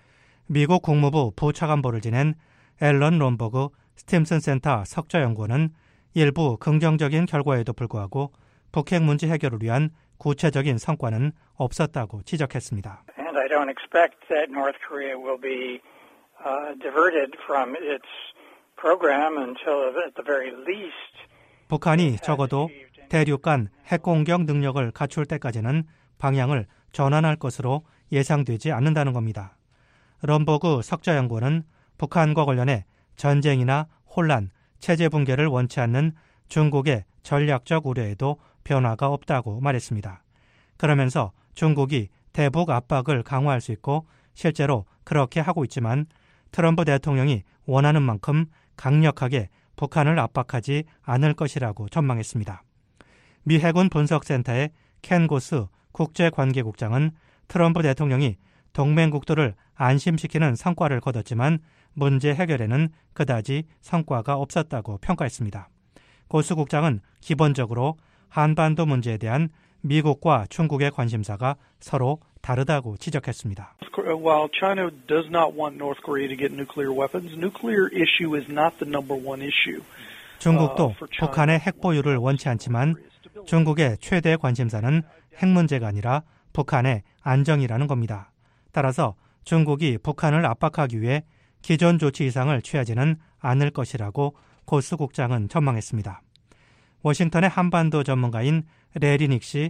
미국 국무부 부차관보를 지낸 앨런 롬버그 스팀슨 센터 석좌연구원은 일부 긍정적인 결과에도 불구하고 북핵 문제 해결을 위한 구체적인 성과는 없었다고 지적했습니다. And I don't expect that North Korea will be diverted from its program until at the very least 북한이 적어도 대륙간 핵공격 능력을 갖출 때까지는 방향을 전환할 것으로 예상되지 않는다는 겁니다. 럼버그 석좌연구원은 북한과 관련해 전쟁이나 혼란, 체제 붕괴를 원치 않는 중국의 전략적 우려에도 변화가 없다고 말했습니다. 그러면서 중국이 대북 압박을 강화할 수 있고 실제로 그렇게 하고 있지만 트럼프 대통령이 원하는 만큼 강력하게 북한을 압박하지 않을 것이라고 전망했습니다. 미 해군 분석센터의 켄 고스 국제관계국장은 트럼프 대통령이 동맹국들을 안심시키는 성과를 거뒀지만 문제 해결에는 그다지 성과가 없었다고 평가했습니다. 고스 국장은 기본적으로 한반도 문제에 대한 미국과 중국의 관심사가 서로 다르다고 지적했습니다. While China does not want North Korea to get nuclear weapons, nuclear issue is not the number one issue. 중국도 북한의 핵 보유를 원치 않지만 중국의 최대 관심사는 핵 문제가 아니라 북한의 안정이라는 겁니다. 따라서 중국이 북한을 압박하기 위해 기존 조치 이상을 취하지는 않을 것이라고 고스 국장은 전망했습니다. 워싱턴의 한반도 전문가인 레리 닉시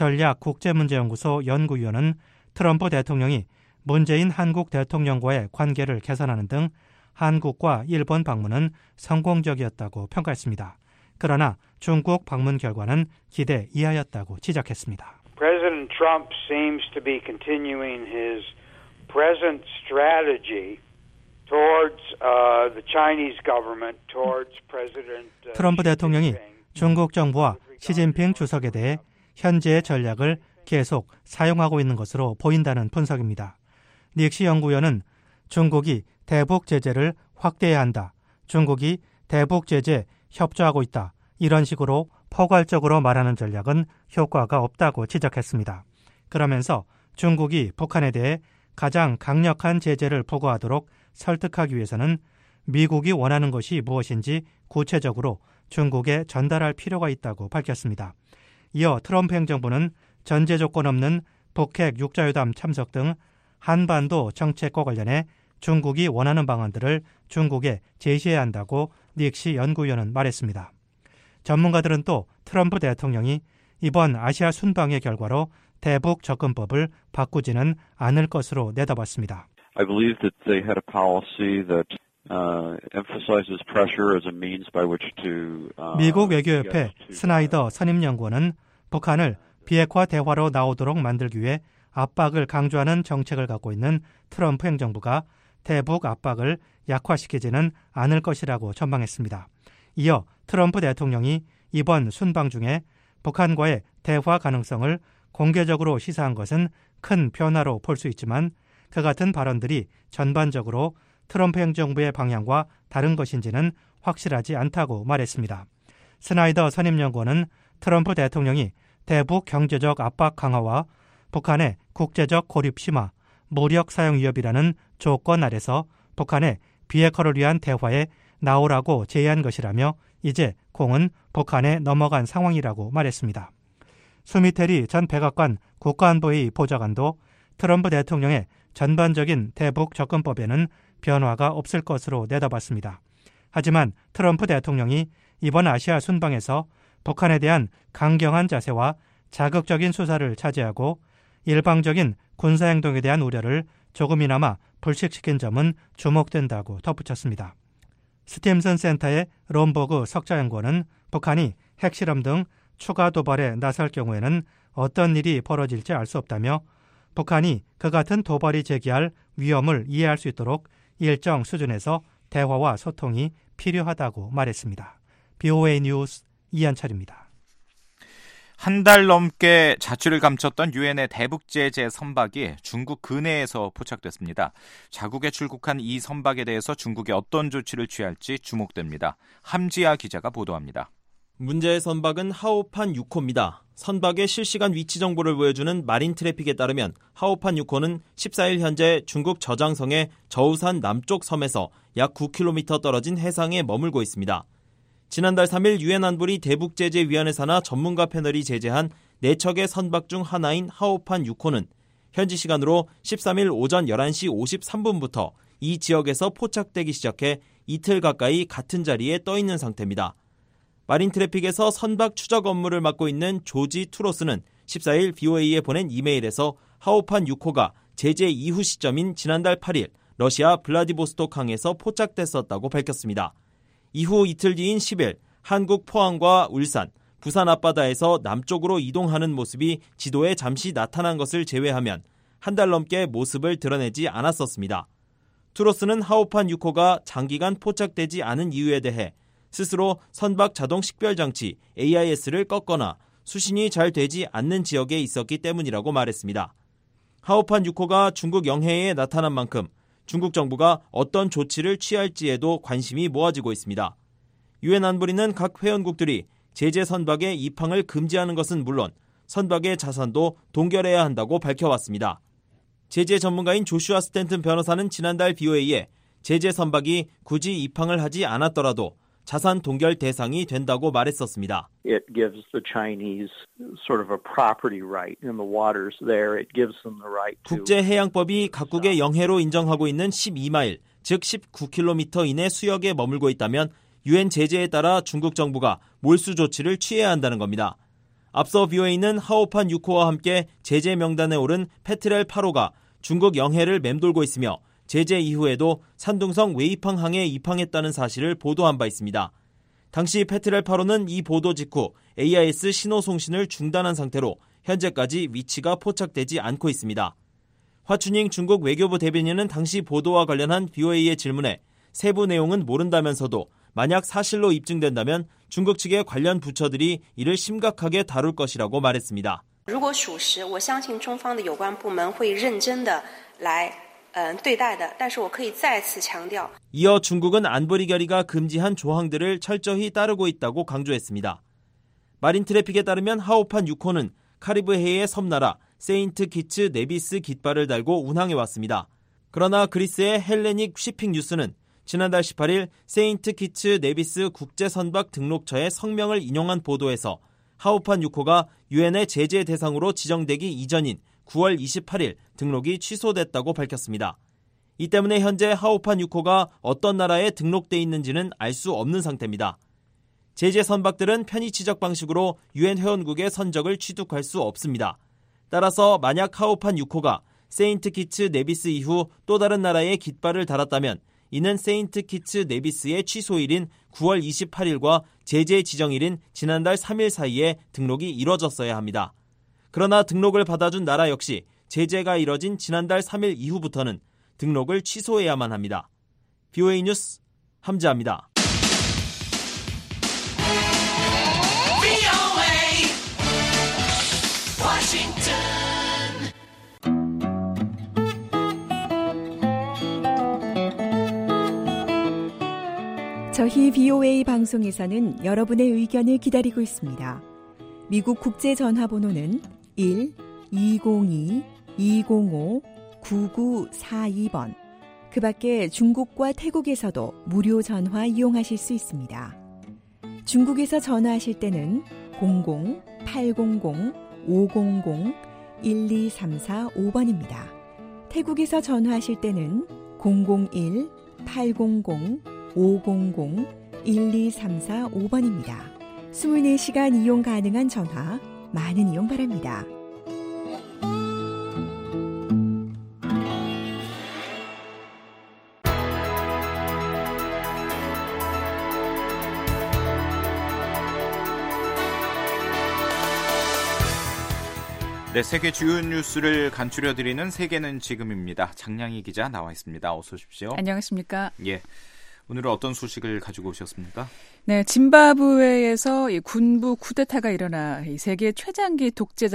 전략국제문제연구소 연구위원은 트럼프 대통령이 문재인 한국 대통령과의 관계를 개선하는 등 한국과 일본 방문은 성공적이었다고 평가했습니다. 그러나 중국 방문 결과는 기대 이하였다고 지적했습니다. President Trump seems to be continuing his present strategy towards the Chinese government, towards President 트럼프 대통령이 중국 정부와 시진핑 주석에 대해 현재의 전략을 계속 사용하고 있는 것으로 보인다는 분석입니다. 닉시 연구위원은 중국이 대북 제재를 확대해야 한다. 중국이 대북 제재 협조하고 있다. 이런 식으로 포괄적으로 말하는 전략은 효과가 없다고 지적했습니다. 그러면서 중국이 북한에 대해 가장 강력한 제재를 부과하도록 설득하기 위해서는 미국이 원하는 것이 무엇인지 구체적으로 중국에 전달할 필요가 있다고 밝혔습니다. 이어 트럼프 행정부는 전제 조건 없는 북핵 육자회담 참석 등 한반도 정책과 관련해 중국이 원하는 방안들을 중국에 제시해야 한다고 닉시 연구위원은 말했습니다. 전문가들은 또 트럼프 대통령이 이번 아시아 순방의 결과로 대북 접근법을 바꾸지는 않을 것으로 내다봤습니다. I believe that they had a policy that emphasizes pressure as a means by which to 미국 외교협회 스나이더 선임연구원은 북한을 비핵화 대화로 나오도록 만들기 위해 압박을 강조하는 정책을 갖고 있는 트럼프 행정부가 대북 압박을 약화시키지는 않을 것이라고 전망했습니다. 이어 트럼프 대통령이 이번 순방 중에 북한과의 대화 가능성을 공개적으로 시사한 것은 큰 변화로 볼 수 있지만 그 같은 발언들이 전반적으로 트럼프 행정부의 방향과 다른 것인지는 확실하지 않다고 말했습니다. 스나이더 선임연구원은 트럼프 대통령이 대북 경제적 압박 강화와 북한의 국제적 고립 심화, 무력 사용 위협이라는 조건 아래서 북한의 비핵화를 위한 대화에 나오라고 제의한 것이라며 이제 공은 북한에 넘어간 상황이라고 말했습니다. 수미테리 전 백악관 국가안보회의 보좌관도 트럼프 대통령의 전반적인 대북 접근법에는 변화가 없을 것으로 내다봤습니다. 하지만 트럼프 대통령이 이번 아시아 순방에서 북한에 대한 강경한 자세와 자극적인 수사를 차지하고 일방적인 군사행동에 대한 우려를 조금이나마 불식시킨 점은 주목된다고 덧붙였습니다. 스팀슨 센터의 롬버그 석자연구원은 북한이 핵실험 등 추가 도발에 나설 경우에는 어떤 일이 벌어질지 알 수 없다며 북한이 그 같은 도발이 제기할 위험을 이해할 수 있도록 일정 수준에서 대화와 소통이 필요하다고 말했습니다. BOA 뉴스 이한철입니다. 한 달 넘게 자취를 감췄던 유엔의 대북 제재 선박이 중국 근해에서 포착됐습니다. 자국에 출국한 이 선박에 대해서 중국이 어떤 조치를 취할지 주목됩니다. 함지아 기자가 보도합니다. 문제의 선박은 하오판 6호입니다. 선박의 실시간 위치 정보를 보여주는 마린 트래픽에 따르면 하오판 6호는 14일 현재 중국 저장성의 저우산 남쪽 섬에서 약 9km 떨어진 해상에 머물고 있습니다. 지난달 3일 유엔 안보리 대북제재위원회 산하 전문가 패널이 제재한 4척의 선박 중 하나인 하오판 6호는 현지 시간으로 13일 오전 11시 53분부터 이 지역에서 포착되기 시작해 이틀 가까이 같은 자리에 떠 있는 상태입니다. 마린 트래픽에서 선박 추적 업무를 맡고 있는 조지 투로스는 14일 BOA에 보낸 이메일에서 하오판 6호가 제재 이후 시점인 지난달 8일 러시아 블라디보스토크 항에서 포착됐었다고 밝혔습니다. 이후 이틀 뒤인 10일 한국 포항과 울산, 부산 앞바다에서 남쪽으로 이동하는 모습이 지도에 잠시 나타난 것을 제외하면 한 달 넘게 모습을 드러내지 않았었습니다. 투로스는 하오판 6호가 장기간 포착되지 않은 이유에 대해 스스로 선박 자동 식별 장치 AIS를 껐거나 수신이 잘 되지 않는 지역에 있었기 때문이라고 말했습니다. 하오판 6호가 중국 영해에 나타난 만큼 중국 정부가 어떤 조치를 취할지에도 관심이 모아지고 있습니다. 유엔 안보리는 각 회원국들이 제재 선박의 입항을 금지하는 것은 물론 선박의 자산도 동결해야 한다고 밝혀왔습니다. 제재 전문가인 조슈아 스탠튼 변호사는 지난달 BOA에 제재 선박이 굳이 입항을 하지 않았더라도 자산 동결 대상이 된다고 말했었습니다. It gives the Chinese sort of a property right in the waters there. It gives them the right to 국제해양법이 각국의 영해로 인정하고 있는 12마일, 즉 19km 이내 수역에 머물고 있다면 유엔 제재에 따라 중국 정부가 몰수 조치를 취해야 한다는 겁니다. 앞서 BOA는 하오판 6호와 함께 제재 명단에 오른 페트렐 8호가 중국 영해를 맴돌고 있으며 제재 이후에도 산둥성 웨이팡항에 입항했다는 사실을 보도한 바 있습니다. 당시 페트렐 8호는 이 보도 직후 AIS 신호 송신을 중단한 상태로 현재까지 위치가 포착되지 않고 있습니다. 화춘잉 중국 외교부 대변인은 당시 보도와 관련한 BOA의 질문에 세부 내용은 모른다면서도 만약 사실로 입증된다면 중국 측의 관련 부처들이 이를 심각하게 다룰 것이라고 말했습니다. 如果属实，我相信中方的有关部门会认真的来对待的，但是我可以再次强调。 이어 중국은 안보리 결의가 금지한 조항들을 철저히 따르고 있다고 강조했습니다. 마린 트래픽에 따르면 하오판 6호는 카리브해의 섬나라 세인트 키츠 네비스 깃발을 달고 운항해왔습니다. 그러나 그리스의 헬레닉 쉬핑 뉴스는 지난달 18일 세인트 키츠 네비스 국제선박 등록처의 성명을 인용한 보도에서 하오판 6호가 유엔의 제재 대상으로 지정되기 이전인 9월 28일 등록이 취소됐다고 밝혔습니다. 이 때문에 현재 하오판 6호가 어떤 나라에 등록돼 있는지는 알 수 없는 상태입니다. 제재 선박들은 편의 지적 방식으로 유엔 회원국의 선적을 취득할 수 없습니다. 따라서 만약 하오판 6호가 세인트 키츠 네비스 이후 또 다른 나라에 깃발을 달았다면 이는 세인트 키츠 네비스의 취소일인 9월 28일과 제재 지정일인 지난달 3일 사이에 등록이 이뤄졌어야 합니다. 그러나 등록을 받아준 나라 역시 제재가 이뤄진 지난달 3일 이후부터는 등록을 취소해야만 합니다. BOA 뉴스 함지아입니다. 저희 BOA 방송에서는 여러분의 의견을 기다리고 있습니다. 미국 국제전화번호는 1-202-205-9942번. 그 밖에 중국과 태국에서도 무료 전화 이용하실 수 있습니다. 중국에서 전화하실 때는 00-800-500-12345번입니다. 태국에서 전화하실 때는 001-800-500-12345번입니다. 24시간 이용 가능한 전화, 많은 이용 바랍니다. 네, 세계 주요 뉴스를 간추려드리는 세계는 지금입니다. 장량희 기자 나와 있습니다. 어서 오십시오. 안녕하십니까? 예, 오늘은 어떤 소식을 가지고 오셨습니까? 네, 짐바브웨에서 이 군부 쿠데타가 일어나 이 세계 최장기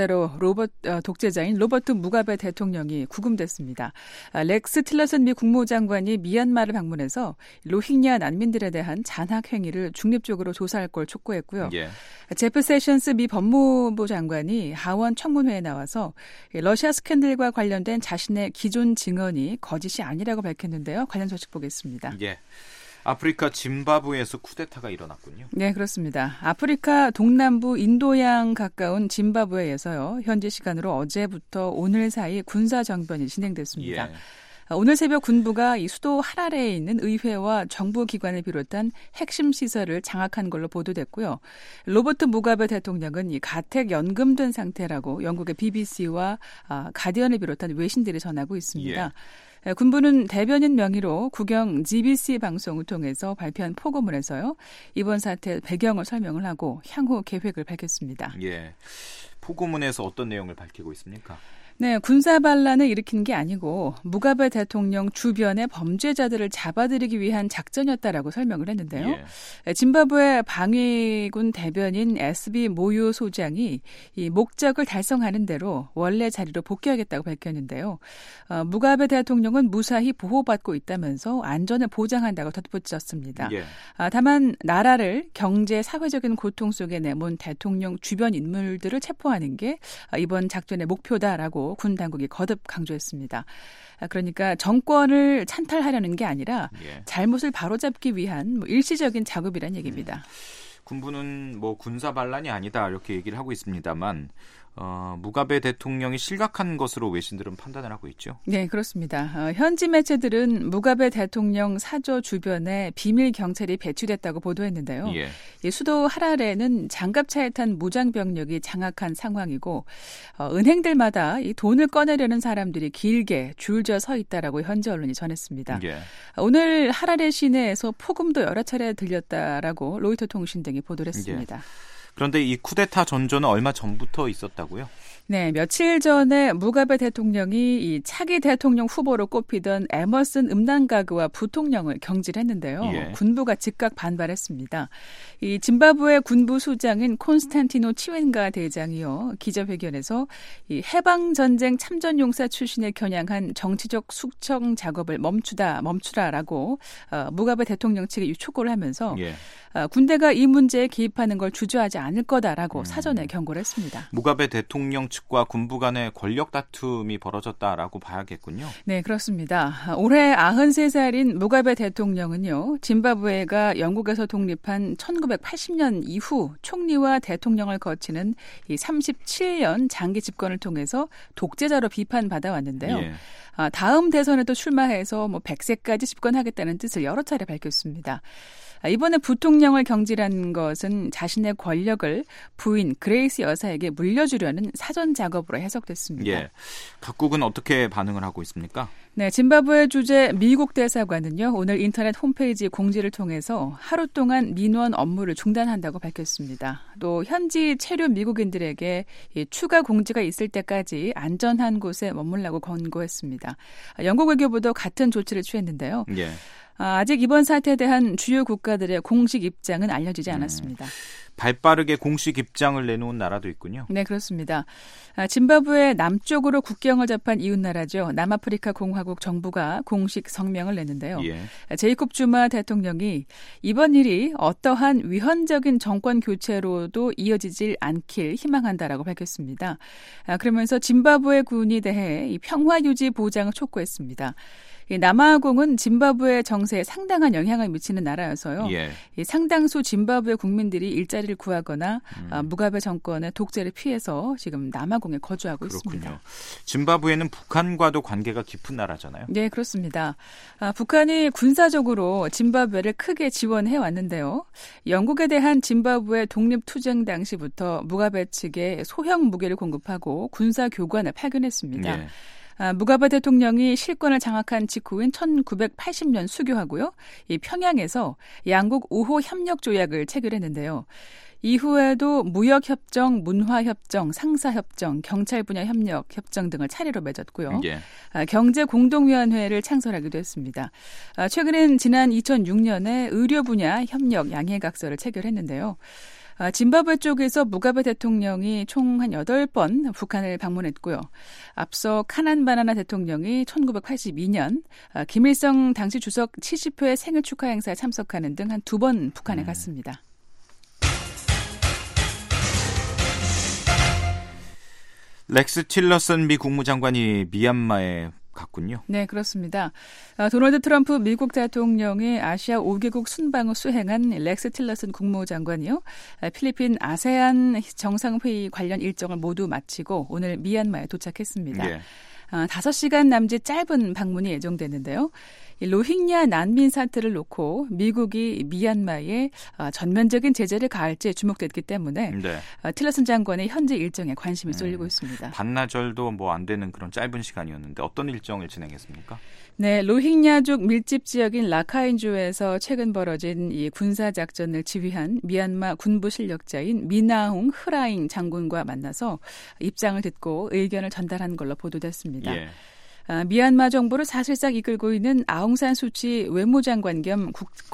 독재자인 로버트 무가베 대통령이 구금됐습니다. 렉스 틸러슨 미 국무장관이 미얀마를 방문해서 로힝야 난민들에 대한 잔학 행위를 중립적으로 조사할 걸 촉구했고요. 예. 제프 세션스 미 법무부 장관이 하원 청문회에 나와서 러시아 스캔들과 관련된 자신의 기존 증언이 거짓이 아니라고 밝혔는데요. 관련 소식 보겠습니다. 예. 아프리카 짐바브웨에서 쿠데타가 일어났군요. 네, 그렇습니다. 아프리카 동남부 인도양 가까운 짐바브웨에서요. 현지 시간으로 어제부터 오늘 사이 군사정변이 진행됐습니다. 예. 오늘 새벽 군부가 이 수도 하라레에 있는 의회와 정부기관을 비롯한 핵심 시설을 장악한 걸로 보도됐고요. 로버트 무가베 대통령은 이 가택 연금된 상태라고 영국의 BBC와 가디언을 비롯한 외신들이 전하고 있습니다. 예. 군부는 대변인 명의로 국영 GBC 방송을 통해서 발표한 포고문에서요. 이번 사태 배경을 설명을 하고 향후 계획을 밝혔습니다. 예, 포고문에서 어떤 내용을 밝히고 있습니까? 네, 군사 반란을 일으킨 게 아니고 무가베 대통령 주변의 범죄자들을 잡아들이기 위한 작전이었다라고 설명을 했는데요. 예. 짐바브웨 방위군 대변인 SB 모요 소장이 이 목적을 달성하는 대로 원래 자리로 복귀하겠다고 밝혔는데요. 무가베 대통령은 무사히 보호받고 있다면서 안전을 보장한다고 덧붙였습니다. 예. 다만 나라를 경제, 사회적인 고통 속에 내몬 대통령 주변 인물들을 체포하는 게 이번 작전의 목표다라고 군 당국이 거듭 강조했습니다. 그러니까 정권을 찬탈하려는 게 아니라 예. 잘못을 바로잡기 위한 일시적인 작업이란 얘기입니다. 군부는 뭐 군사 반란이 아니다 이렇게 얘기를 하고 있습니다만 무가베 대통령이 실각한 것으로 외신들은 판단을 하고 있죠. 네, 그렇습니다. 현지 매체들은 무가베 대통령 사저 주변에 비밀 경찰이 배치됐다고 보도했는데요. 예. 이 수도 하라레는 장갑차에 탄 무장 병력이 장악한 상황이고 은행들마다 이 돈을 꺼내려는 사람들이 길게 줄져 서 있다라고 현지 언론이 전했습니다. 예. 오늘 하라레 시내에서 폭음도 여러 차례 들렸다라고 로이터 통신 등이 보도를 했습니다. 예. 그런데 이 쿠데타 전조는 얼마 전부터 있었다고요? 네, 며칠 전에 무가베 대통령이 이 차기 대통령 후보로 꼽히던 에머슨 음난가그와 부통령을 경질했는데요. 예. 군부가 즉각 반발했습니다. 이 짐바브웨 군부 수장인 콘스탄티노 치웬가 대장이요 기자회견에서 이 해방 전쟁 참전 용사 출신을 겨냥한 정치적 숙청 작업을 멈추라라고 무가베 대통령 측에 촉구를 하면서 예. 군대가 이 문제에 개입하는 걸 주저하지 않을 거다라고 사전에 경고를 했습니다. 무가베 대통령 측과 군부 간의 권력 다툼이 벌어졌다라고 봐야겠군요. 네, 그렇습니다. 올해 93살인 무가베 대통령은요. 짐바브웨가 영국에서 독립한 1980년 이후 총리와 대통령을 거치는 이 37년 장기 집권을 통해서 독재자로 비판받아 왔는데요. 예. 다음 대선에도 출마해서 100세까지 집권하겠다는 뜻을 여러 차례 밝혔습니다. 이번에 부통령을 경질한 것은 자신의 권력을 부인 그레이스 여사에게 물려주려는 사전 작업으로 해석됐습니다. 예, 각국은 어떻게 반응을 하고 있습니까? 네, 짐바브웨 주재 미국 대사관은요, 오늘 인터넷 홈페이지 공지를 통해서 하루 동안 민원 업무를 중단한다고 밝혔습니다. 또 현지 체류 미국인들에게 추가 공지가 있을 때까지 안전한 곳에 머물라고 권고했습니다. 영국 외교부도 같은 조치를 취했는데요. 예. 아직 이번 사태에 대한 주요 국가들의 공식 입장은 알려지지 않았습니다. 발빠르게 공식 입장을 내놓은 나라도 있군요. 네, 그렇습니다. 짐바브웨 남쪽으로 국경을 접한 이웃나라죠. 남아프리카 공화국 정부가 공식 성명을 냈는데요. 제이콥 주마 대통령이 이번 일이 어떠한 위헌적인 정권 교체로도 이어지질 않길 희망한다라고 밝혔습니다. 그러면서 짐바브웨 군이 대해 이 평화 유지 보장을 촉구했습니다. 남아공은 짐바브웨 정세에 상당한 영향을 미치는 나라여서요. 이 상당수 짐바브웨 국민들이 일자리를 구하거나 무가베 정권의 독재를 피해서 지금 남아공에 거주하고 그렇군요. 있습니다. 짐바브웨는 북한과도 관계가 깊은 나라잖아요. 네, 그렇습니다. 북한이 군사적으로 짐바브웨를 크게 지원해 왔는데요. 영국에 대한 짐바브웨 독립투쟁 당시부터 무가베 측에 소형 무기를 공급하고 군사 교관을 파견했습니다. 무가베 대통령이 실권을 장악한 직후인 1980년 수교하고요. 이 평양에서 양국 5호 협력 조약을 체결했는데요. 이후에도 무역협정, 문화협정, 상사협정, 경찰 분야 협력 협정 등을 차례로 맺었고요. 경제공동위원회를 창설하기도 했습니다. 최근엔 지난 2006년에 의료 분야 협력 양해각서를 체결했는데요. 짐바브웨 쪽에서 무가베 대통령이 총 한 8번 북한을 방문했고요. 앞서 카난 바나나 대통령이 1982년 김일성 당시 주석 70회 생일 축하 행사에 참석하는 등 한 2번 북한에 갔습니다. 렉스 틸러슨 미 국무장관이 미얀마에 갔군요. 네, 그렇습니다. 도널드 트럼프 미국 대통령의 아시아 5개국 순방을 수행한 렉스 틸러슨 국무장관이요. 필리핀 아세안 정상회의 관련 일정을 모두 마치고 오늘 미얀마에 도착했습니다. 5시간 남짓 짧은 방문이 예정됐는데요. 로힝야 난민 사태를 놓고 미국이 미얀마에 전면적인 제재를 가할지 주목됐기 때문에 틸러슨 장관의 현지 일정에 관심이 쏠리고 있습니다. 반나절도 뭐 안 되는 그런 짧은 시간이었는데 어떤 일정을 진행했습니까? 네, 로힝야족 밀집 지역인 라카인주에서 최근 벌어진 이 군사 작전을 지휘한 미얀마 군부 실력자인 미나홍 흐라잉 장군과 만나서 입장을 듣고 의견을 전달한 걸로 보도됐습니다. 미얀마 정부를 사실상 이끌고 있는 아웅산 수치 외무장관 겸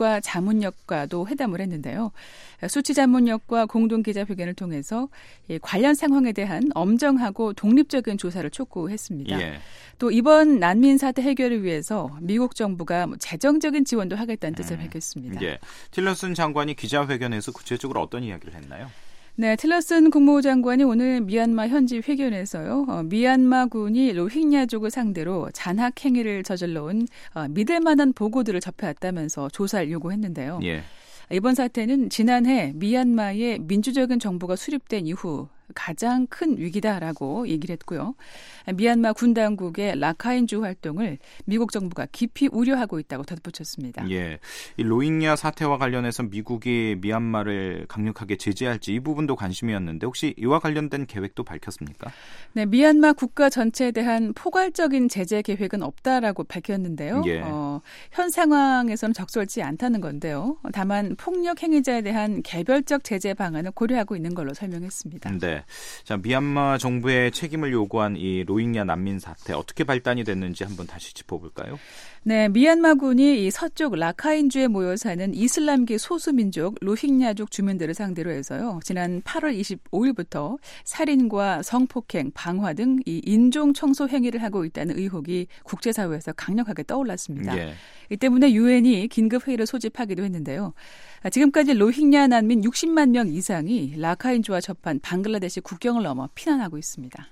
국가자문역과도 회담을 했는데요. 수치 자문역과 공동 기자회견을 통해서 관련 상황에 대한 엄정하고 독립적인 조사를 촉구했습니다. 또 이번 난민 사태 해결을 위해서 미국 정부가 재정적인 지원도 하겠다는 뜻을 밝혔습니다. 틸러슨 장관이 기자회견에서 구체적으로 어떤 이야기를 했나요? 네, 틸러슨 국무장관이 오늘 미얀마 현지 회견에서요. 미얀마군이 로힝야족을 상대로 잔학 행위를 저질러온 믿을 만한 보고들을 접해왔다면서 조사를 요구했는데요. 이번 사태는 지난해 미얀마의 민주적인 정부가 수립된 이후 가장 큰 위기다라고 얘기를 했고요. 미얀마 군 당국의 라카인주 활동을 미국 정부가 깊이 우려하고 있다고 덧붙였습니다. 이 로힝야 사태와 관련해서 미국이 미얀마를 강력하게 제재할지 이 부분도 관심이었는데 혹시 이와 관련된 계획도 밝혔습니까? 네, 미얀마 국가 전체에 대한 포괄적인 제재 계획은 없다라고 밝혔는데요. 현 상황에서는 적절치 않다는 건데요. 다만 폭력 행위자에 대한 개별적 제재 방안을 고려하고 있는 걸로 설명했습니다. 자, 미얀마 정부의 책임을 요구한 이 로힝야 난민 사태 어떻게 발단이 됐는지 한번 다시 짚어볼까요? 네, 미얀마군이 이 서쪽 라카인주에 모여 사는 이슬람계 소수민족 로힝야족 주민들을 상대로 해서요. 지난 8월 25일부터 살인과 성폭행, 방화 등 이 인종 청소 행위를 하고 있다는 의혹이 국제사회에서 강력하게 떠올랐습니다. 이 때문에 유엔이 긴급 회의를 소집하기도 했는데요. 지금까지 로힝야 난민 60만 명 이상이 라카인주와 접한 방글라데시 국경을 넘어 피난하고 있습니다.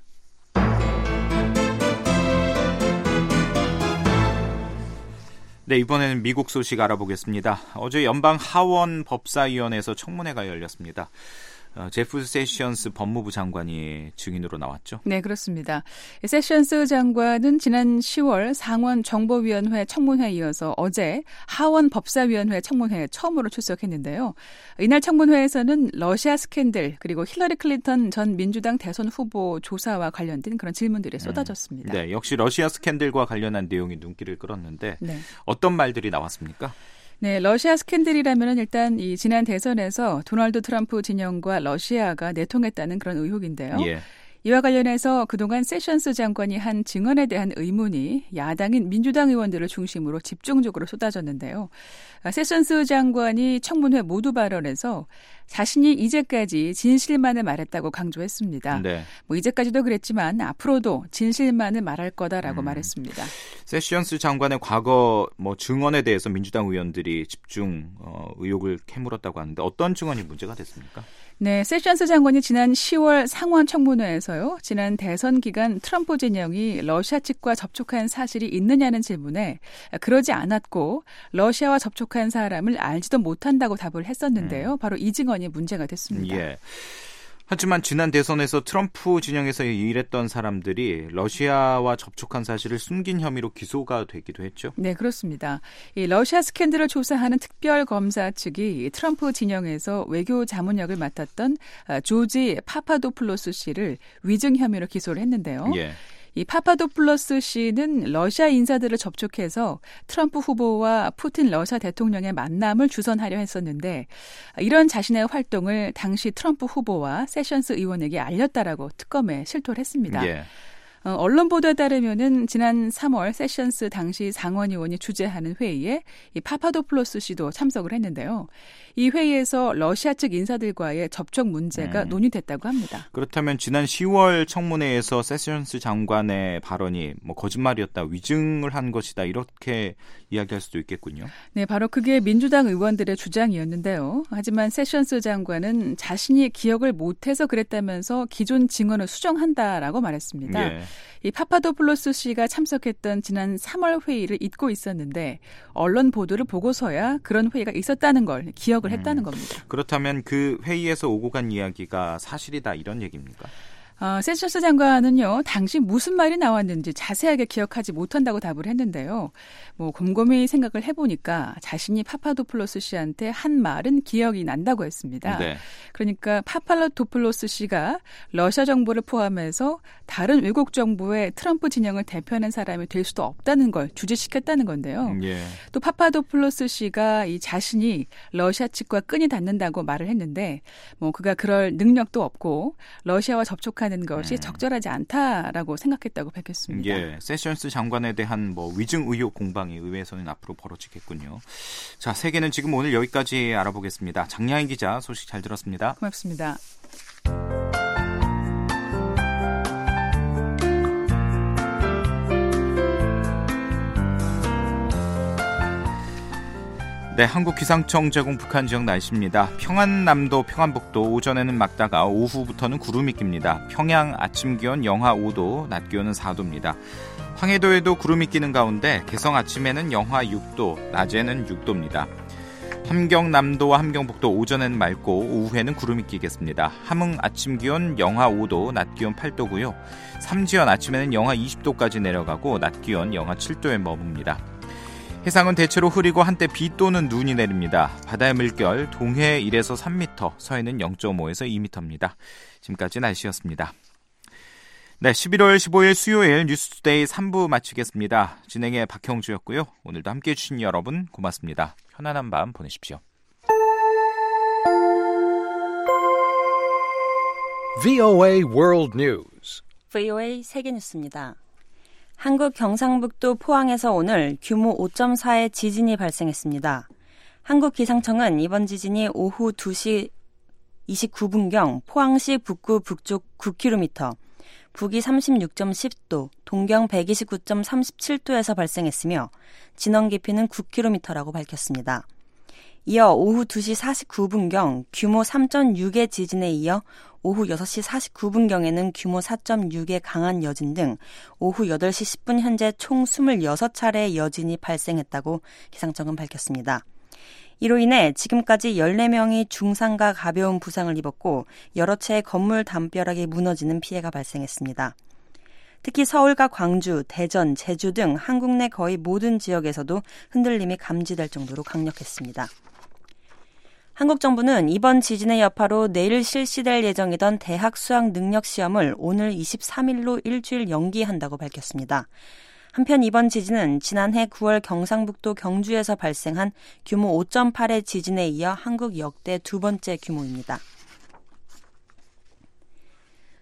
네, 이번에는 미국 소식 알아보겠습니다. 어제 연방 하원 법사위원회에서 청문회가 열렸습니다. 제프 세션스 법무부 장관이 증인으로 나왔죠? 네, 그렇습니다. 세션스 장관은 지난 10월 상원 정보위원회 청문회에 이어서 어제 하원 법사위원회 청문회에 처음으로 출석했는데요. 이날 청문회에서는 러시아 스캔들 그리고 힐러리 클린턴 전 민주당 대선 후보 조사와 관련된 그런 질문들이 쏟아졌습니다. 네, 역시 러시아 스캔들과 관련한 내용이 눈길을 끌었는데 어떤 말들이 나왔습니까? 네, 러시아 스캔들이라면 일단 이 지난 대선에서 도널드 트럼프 진영과 러시아가 내통했다는 그런 의혹인데요. 이와 관련해서 그동안 세션스 장관이 한 증언에 대한 의문이 야당인 민주당 의원들을 중심으로 집중적으로 쏟아졌는데요. 세션스 장관이 청문회 모두 발언에서 자신이 이제까지 진실만을 말했다고 강조했습니다. 네. 이제까지도 그랬지만 앞으로도 진실만을 말할 거다라고 말했습니다. 세션스 장관의 과거 증언에 대해서 민주당 의원들이 집중 의혹을 캐물었다고 하는데 어떤 증언이 문제가 됐습니까? 네, 세션스 장관이 지난 10월 상원 청문회에서요. 지난 대선 기간 트럼프 진영이 러시아 측과 접촉한 사실이 있느냐는 질문에 그러지 않았고 러시아와 접촉한 사람을 알지도 못한다고 답을 했었는데요. 바로 이 증언이 문제가 됐습니다. 예. 하지만 지난 대선에서 트럼프 진영에서 일했던 사람들이 러시아와 접촉한 사실을 숨긴 혐의로 기소가 되기도 했죠. 네, 그렇습니다. 이 러시아 스캔들을 조사하는 특별검사 측이 트럼프 진영에서 외교 자문역을 맡았던 조지 파파도플로스 씨를 위증 혐의로 기소를 했는데요. 예. 이 파파도플로스 씨는 러시아 인사들을 접촉해서 트럼프 후보와 푸틴 러시아 대통령의 만남을 주선하려 했었는데 이런 자신의 활동을 당시 트럼프 후보와 세션스 의원에게 알렸다라고 특검에 실토를 했습니다. 예. 언론 보도에 따르면은 지난 3월 세션스 당시 상원 의원이 주재하는 회의에 이 파파도플로스 씨도 참석을 했는데요. 이 회의에서 러시아 측 인사들과의 접촉 문제가 논의됐다고 합니다. 그렇다면 지난 10월 청문회에서 세션스 장관의 발언이 거짓말이었다, 위증을 한 것이다 이렇게 이야기할 수도 있겠군요. 네, 바로 그게 민주당 의원들의 주장이었는데요. 하지만 세션스 장관은 자신이 기억을 못해서 그랬다면서 기존 증언을 수정한다라고 말했습니다. 예. 이 파파도플로스 씨가 참석했던 지난 3월 회의를 잊고 있었는데 언론 보도를 보고서야 그런 회의가 있었다는 걸 기억을 했다는 겁니다. 그렇다면 그 회의에서 오고 간 이야기가 사실이다 이런 얘기입니까? 세션스 장관은요, 당시 무슨 말이 나왔는지 자세하게 기억하지 못한다고 답을 했는데요. 곰곰이 생각을 해보니까 자신이 파파도플로스 씨한테 한 말은 기억이 난다고 했습니다. 네. 그러니까 파파도플로스 씨가 러시아 정부를 포함해서 다른 외국 정부의 트럼프 진영을 대표하는 사람이 될 수도 없다는 걸 주제시켰다는 건데요. 예. 또 파파도플로스 씨가 이 자신이 러시아 측과 끈이 닿는다고 말을 했는데 그가 그럴 능력도 없고 러시아와 접촉한 것이 적절하지 않다라고 생각했다고 밝혔습니다. 예, 세션스 장관에 대한 위증 의혹 공방이 의회에서는 앞으로 벌어지겠군요. 자, 세계는 지금 오늘 여기까지 알아보겠습니다. 장량희 기자 소식 잘 들었습니다. 고맙습니다. 네, 한국기상청 제공 북한 지역 날씨입니다. 평안남도, 평안북도 오전에는 맑다가 오후부터는 구름이 낍니다. 평양 아침 기온 영하 5도, 낮 기온은 4도입니다. 황해도에도 구름이 끼는 가운데 개성 아침에는 영하 6도, 낮에는 6도입니다. 함경남도와 함경북도 오전에는 맑고 오후에는 구름이 끼겠습니다. 함흥 아침 기온 영하 5도, 낮 기온 8도고요. 삼지연 아침에는 영하 20도까지 내려가고 낮 기온 영하 7도에 머뭅니다. 해상은 대체로 흐리고 한때 비 또는 눈이 내립니다. 바다의 물결 동해 1에서 3m, 서해는 0.5에서 2m입니다. 지금까지 날씨였습니다. 네, 11월 15일 수요일 뉴스투데이 3부 마치겠습니다. 진행의 박형주였고요. 오늘도 함께해 주신 여러분 고맙습니다. 편안한 밤 보내십시오. VOA World News. VOA 세계뉴스입니다. 한국 경상북도 포항에서 오늘 규모 5.4의 지진이 발생했습니다. 한국기상청은 이번 지진이 오후 2시 29분경 포항시 북구 북쪽 9km, 북위 36.10도, 동경 129.37도에서 발생했으며 진원 깊이는 9km라고 밝혔습니다. 이어 오후 2시 49분경 규모 3.6의 지진에 이어 오후 6시 49분경에는 규모 4.6의 강한 여진 등 오후 8시 10분 현재 총 26차례의 여진이 발생했다고 기상청은 밝혔습니다. 이로 인해 지금까지 14명이 중상과 가벼운 부상을 입었고 여러 채의 건물 담벼락이 무너지는 피해가 발생했습니다. 특히 서울과 광주, 대전, 제주 등 한국 내 거의 모든 지역에서도 흔들림이 감지될 정도로 강력했습니다. 한국 정부는 이번 지진의 여파로 내일 실시될 예정이던 대학 수학 능력 시험을 오늘 23일로 일주일 연기한다고 밝혔습니다. 한편 이번 지진은 지난해 9월 경상북도 경주에서 발생한 규모 5.8의 지진에 이어 한국 역대 두 번째 규모입니다.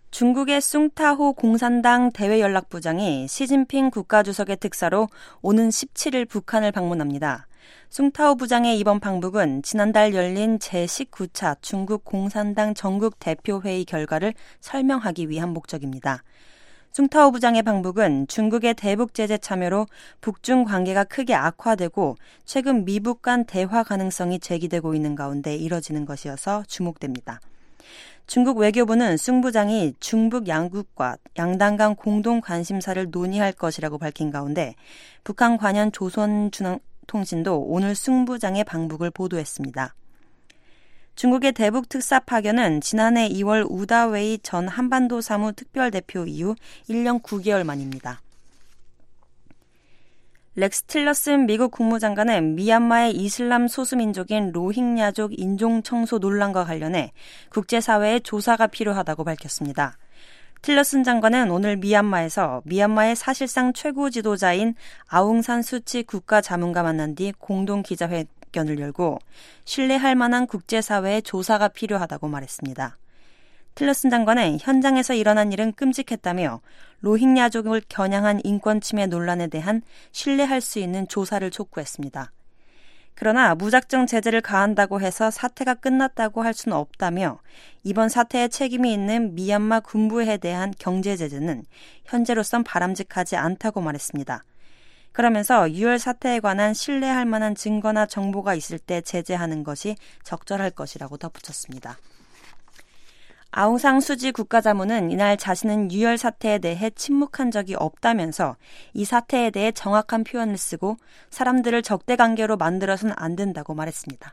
중국의 숭타호 공산당 대외연락부장이 시진핑 국가주석의 특사로 오는 17일 북한을 방문합니다. 숭타오 부장의 이번 방북은 지난달 열린 제19차 중국 공산당 전국 대표회의 결과를 설명하기 위한 목적입니다. 숭타오 부장의 방북은 중국의 대북 제재 참여로 북중 관계가 크게 악화되고 최근 미북 간 대화 가능성이 제기되고 있는 가운데 이뤄지는 것이어서 주목됩니다. 중국 외교부는 숭 부장이 중북 양국과 양당 간 공동 관심사를 논의할 것이라고 밝힌 가운데 북한 관련 조선중앙통신도 오늘 숭 부장의 방북을 보도했습니다. 중국의 대북 특사 파견은 지난해 2월 우다웨이 전 한반도 사무 특별대표 이후 1년 9개월 만입니다. 렉스 틸러슨 미국 국무장관은 미얀마의 이슬람 소수민족인 로힝야족 인종청소 논란과 관련해 국제사회의 조사가 필요하다고 밝혔습니다. 틸러슨 장관은 오늘 미얀마에서 미얀마의 사실상 최고 지도자인 아웅산 수치 국가자문과 만난 뒤 공동 기자회견을 열고 신뢰할 만한 국제사회의 조사가 필요하다고 말했습니다. 틸러슨 장관은 현장에서 일어난 일은 끔찍했다며 로힝야족을 겨냥한 인권 침해 논란에 대한 신뢰할 수 있는 조사를 촉구했습니다. 그러나 무작정 제재를 가한다고 해서 사태가 끝났다고 할 수는 없다며 이번 사태에 책임이 있는 미얀마 군부에 대한 경제 제재는 현재로선 바람직하지 않다고 말했습니다. 그러면서 유혈 사태에 관한 신뢰할 만한 증거나 정보가 있을 때 제재하는 것이 적절할 것이라고 덧붙였습니다. 아웅상 수지 국가자문은 이날 자신은 유혈 사태에 대해 침묵한 적이 없다면서 이 사태에 대해 정확한 표현을 쓰고 사람들을 적대관계로 만들어서는 안 된다고 말했습니다.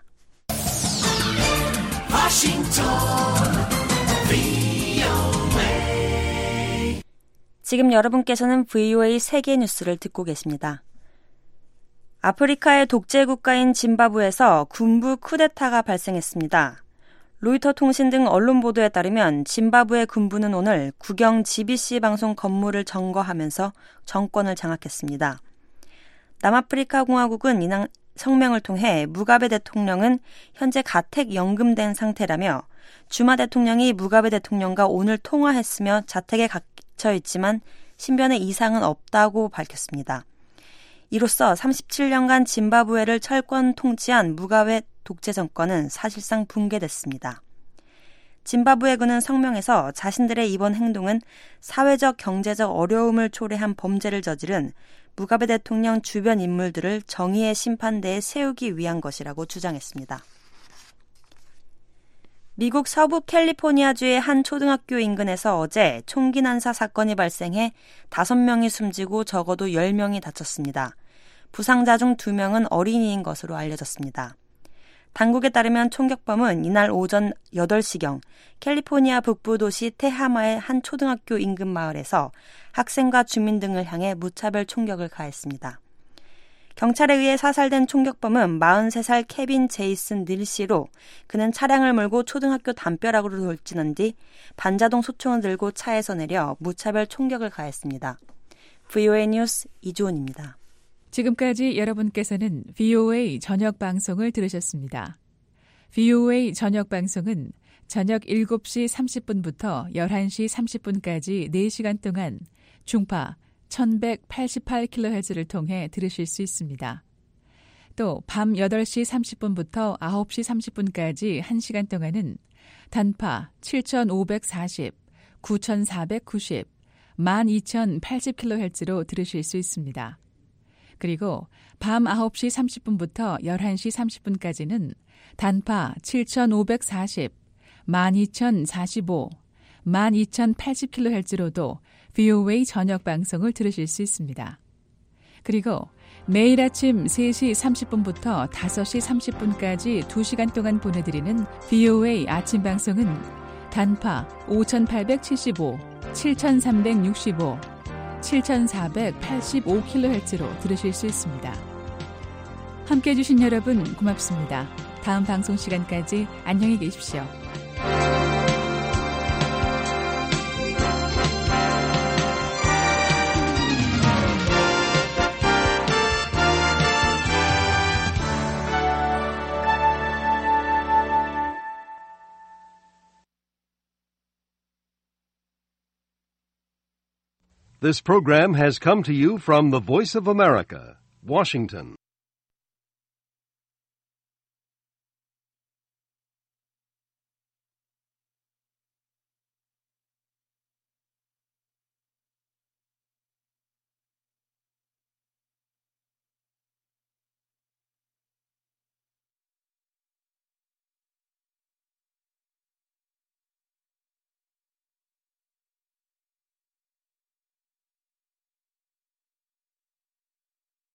지금 여러분께서는 VOA 세계 뉴스를 듣고 계십니다. 아프리카의 독재 국가인 짐바브웨에서 군부 쿠데타가 발생했습니다. 로이터 통신 등 언론 보도에 따르면 짐바브웨 군부는 오늘 국영 GBC 방송 건물을 점거하면서 정권을 장악했습니다. 남아프리카 공화국은 이날 성명을 통해 무가베 대통령은 현재 가택 연금된 상태라며 주마 대통령이 무가베 대통령과 오늘 통화했으며 자택에 갇혀 있지만 신변에 이상은 없다고 밝혔습니다. 이로써 37년간 짐바브웨를 철권 통치한 무가베 독재 정권은 사실상 붕괴됐습니다. 짐바브웨군은 성명에서 자신들의 이번 행동은 사회적 경제적 어려움을 초래한 범죄를 저지른 무가베 대통령 주변 인물들을 정의의 심판대에 세우기 위한 것이라고 주장했습니다. 미국 서부 캘리포니아주의 한 초등학교 인근에서 어제 총기 난사 사건이 발생해 5명이 숨지고 적어도 10명이 다쳤습니다. 부상자 중 2명은 어린이인 것으로 알려졌습니다. 당국에 따르면 총격범은 이날 오전 8시경 캘리포니아 북부 도시 테하마의 한 초등학교 인근 마을에서 학생과 주민 등을 향해 무차별 총격을 가했습니다. 경찰에 의해 사살된 총격범은 43살 케빈 제이슨 닐씨로 그는 차량을 몰고 초등학교 담벼락으로 돌진한 뒤 반자동 소총을 들고 차에서 내려 무차별 총격을 가했습니다. VOA 뉴스 이주원입니다. 지금까지 여러분께서는 VOA 저녁 방송을 들으셨습니다. VOA 저녁 방송은 저녁 7시 30분부터 11시 30분까지 4시간 동안 중파 1188kHz를 통해 들으실 수 있습니다. 또 밤 8시 30분부터 9시 30분까지 1시간 동안은 단파 7540, 9490, 12080kHz로 들으실 수 있습니다. 그리고 밤 9시 30분부터 11시 30분까지는 단파 7540, 12045, 12080kHz로도 VOA 저녁 방송을 들으실 수 있습니다. 그리고 매일 아침 3시 30분부터 5시 30분까지 2시간 동안 보내드리는 VOA 아침 방송은 단파 5875, 7365, 7485kHz로 들으실 수 있습니다. 함께해 주신 여러분 고맙습니다. 다음 방송 시간까지 안녕히 계십시오. This program has come to you from the Voice of America, Washington.